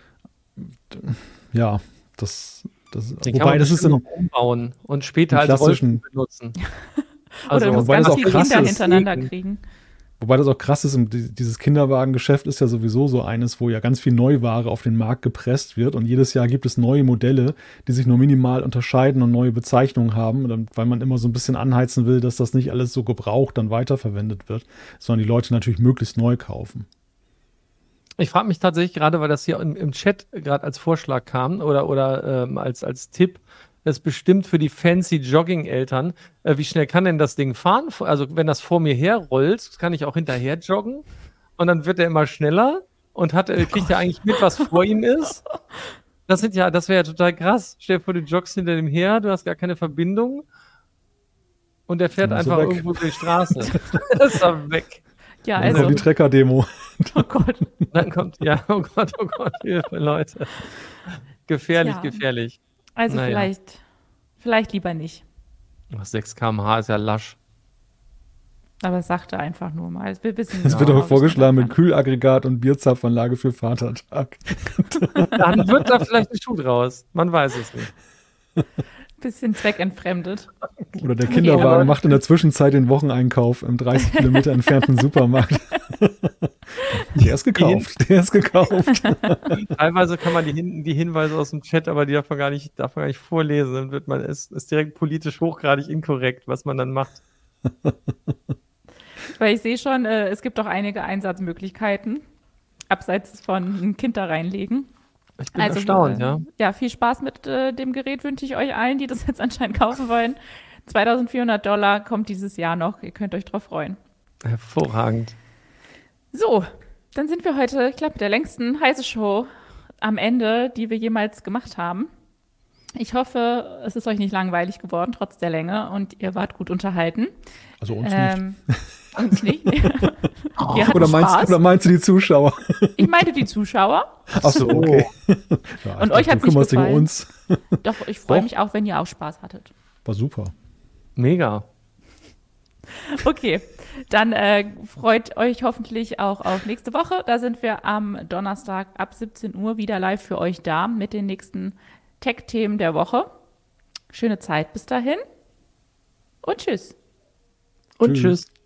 Ja, wobei das ist umbauen und später als Rollstuhl benutzen. Also, oder du musst ganz viele Kinder hintereinander kriegen. Wobei das auch krass ist, dieses Kinderwagengeschäft ist ja sowieso so eines, wo ja ganz viel Neuware auf den Markt gepresst wird und jedes Jahr gibt es neue Modelle, die sich nur minimal unterscheiden und neue Bezeichnungen haben, weil man immer so ein bisschen anheizen will, dass das nicht alles so gebraucht dann weiterverwendet wird, sondern die Leute natürlich möglichst neu kaufen. Ich frage mich tatsächlich gerade, weil das hier im Chat gerade als Vorschlag kam oder als Tipp, ist bestimmt für die fancy Jogging-Eltern. Wie schnell kann denn das Ding fahren? Also wenn das vor mir herrollt, kann ich auch hinterher joggen und dann wird er immer schneller und kriegt er eigentlich mit, was vor ihm ist. Das wäre ja total krass. Stell dir vor, du joggst hinter dem her, du hast gar keine Verbindung und der fährt einfach irgendwo durch die Straße. Das ist er weg. Ja, also die Trecker-Demo. Oh Gott. Dann kommt, oh Gott, Hilfe, Leute. Gefährlich. Also vielleicht lieber nicht. 6 km/h ist ja lasch. Aber es sagte einfach nur mal. Es wird doch vorgeschlagen mit Kühlaggregat und Bierzapfanlage für Vatertag. Dann wird da vielleicht ein Schuh draus. Man weiß es nicht. Bisschen zweckentfremdet. Oder der Kinderwagen macht in der Zwischenzeit den Wocheneinkauf im 30 Kilometer entfernten Supermarkt. Der ist gekauft. Teilweise kann man die Hinweise aus dem Chat, aber die darf man gar nicht vorlesen. Dann wird man, ist direkt politisch hochgradig inkorrekt, was man dann macht. Weil ich sehe schon, es gibt auch einige Einsatzmöglichkeiten, abseits von ein Kind da reinlegen. Ich bin erstaunt, ja. Ja, viel Spaß mit dem Gerät wünsche ich euch allen, die das jetzt anscheinend kaufen wollen. $2.400 kommt dieses Jahr noch. Ihr könnt euch drauf freuen. Hervorragend. So, dann sind wir heute, ich glaube, mit der längsten Heise-Show am Ende, die wir jemals gemacht haben. Ich hoffe, es ist euch nicht langweilig geworden, trotz der Länge, und ihr wart gut unterhalten. Also uns nicht. Uns nicht. Oder meinst du die Zuschauer? Ich meinte die Zuschauer. Ach so, okay. Ja, und euch hat es nicht gefallen. Um uns. Doch, ich freue mich auch, wenn ihr auch Spaß hattet. War super. Mega. Okay, dann freut euch hoffentlich auch auf nächste Woche. Da sind wir am Donnerstag ab 17 Uhr wieder live für euch da mit den nächsten Tech-Themen der Woche. Schöne Zeit bis dahin und tschüss. Und tschüss.